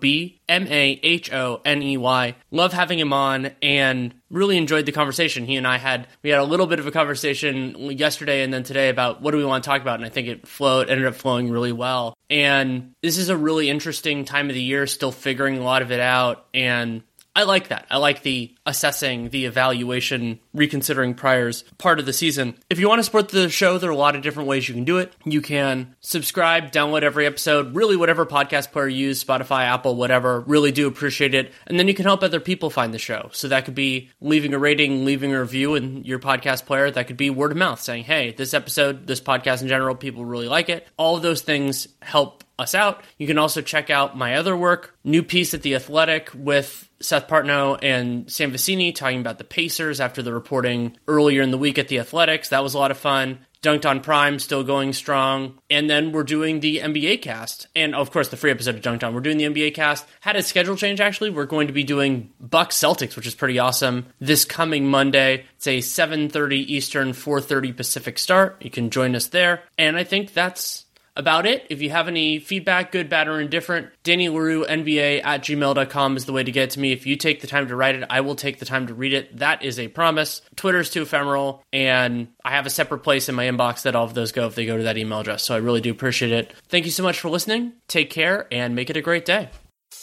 ROBMAHONEY. Love having him on and really enjoyed the conversation. We had a little bit of a conversation yesterday and then today about what do we want to talk about, and I think it ended up flowing really well. And this is a really interesting time of the year, still figuring a lot of it out, and I like that. I like the assessing, the evaluation, reconsidering priors part of the season. If you want to support the show, there are a lot of different ways you can do it. You can subscribe, download every episode, really whatever podcast player you use, Spotify, Apple, whatever. Really do appreciate it. And then you can help other people find the show. So that could be leaving a rating, leaving a review in your podcast player. That could be word of mouth saying, hey, this episode, this podcast in general, people really like it. All of those things help us out. You can also check out my other work, new piece at The Athletic with Seth Partnow and Sam Vecini talking about the Pacers after the reporting earlier in the week at The Athletics. That was a lot of fun. Dunked on Prime, still going strong. And then we're doing the NBA cast. And of course, the free episode of Dunked On. We're doing the NBA cast. Had a schedule change, actually. We're going to be doing Bucks Celtics, which is pretty awesome, this coming Monday. It's a 7:30 Eastern, 4:30 Pacific start. You can join us there. And I think that's about it. If you have any feedback, good, bad, or indifferent, DannyLaRueNBA@gmail.com is the way to get to me. If you take the time to write it, I will take the time to read it. That is a promise. Twitter's too ephemeral, and I have a separate place in my inbox that all of those go if they go to that email address, so I really do appreciate it. Thank you so much for listening. Take care, and make it a great day.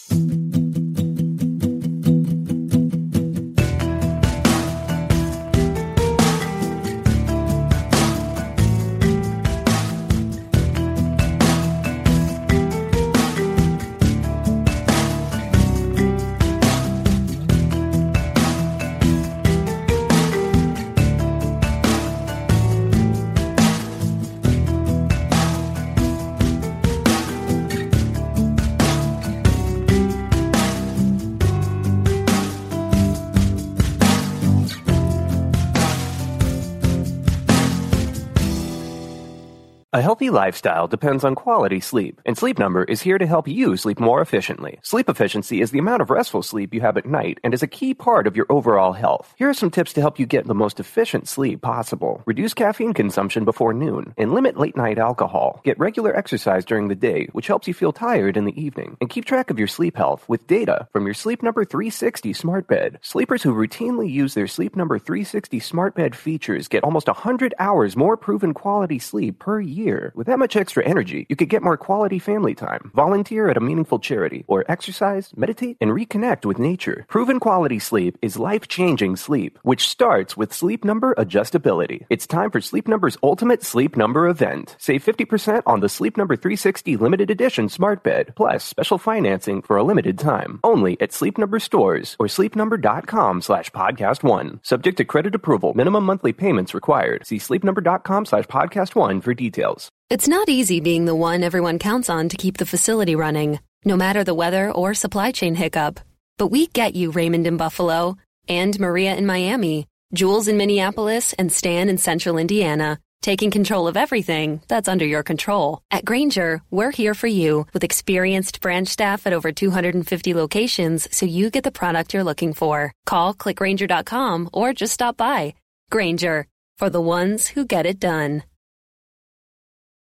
A healthy lifestyle depends on quality sleep, and Sleep Number is here to help you sleep more efficiently. Sleep efficiency is the amount of restful sleep you have at night and is a key part of your overall health. Here are some tips to help you get the most efficient sleep possible. Reduce caffeine consumption before noon and limit late-night alcohol. Get regular exercise during the day, which helps you feel tired in the evening. And keep track of your sleep health with data from your Sleep Number 360 smart bed. Sleepers who routinely use their Sleep Number 360 smart bed features get almost 100 hours more proven quality sleep per year. With that much extra energy, you could get more quality family time, volunteer at a meaningful charity, or exercise, meditate, and reconnect with nature. Proven quality sleep is life-changing sleep, which starts with Sleep Number adjustability. It's time for Sleep Number's ultimate Sleep Number event. Save 50% on the Sleep Number 360 limited edition smart bed, plus special financing for a limited time. Only at Sleep Number stores or sleepnumber.com/podcast1. Subject to credit approval. Minimum monthly payments required. See sleepnumber.com/podcast1 for details. It's not easy being the one everyone counts on to keep the facility running, no matter the weather or supply chain hiccup. But we get you, Raymond in Buffalo, and Maria in Miami, Jules in Minneapolis, and Stan in Central Indiana, taking control of everything that's under your control. At Grainger, we're here for you with experienced branch staff at over 250 locations so you get the product you're looking for. Call, click Grainger.com, or just stop by. Grainger, for the ones who get it done.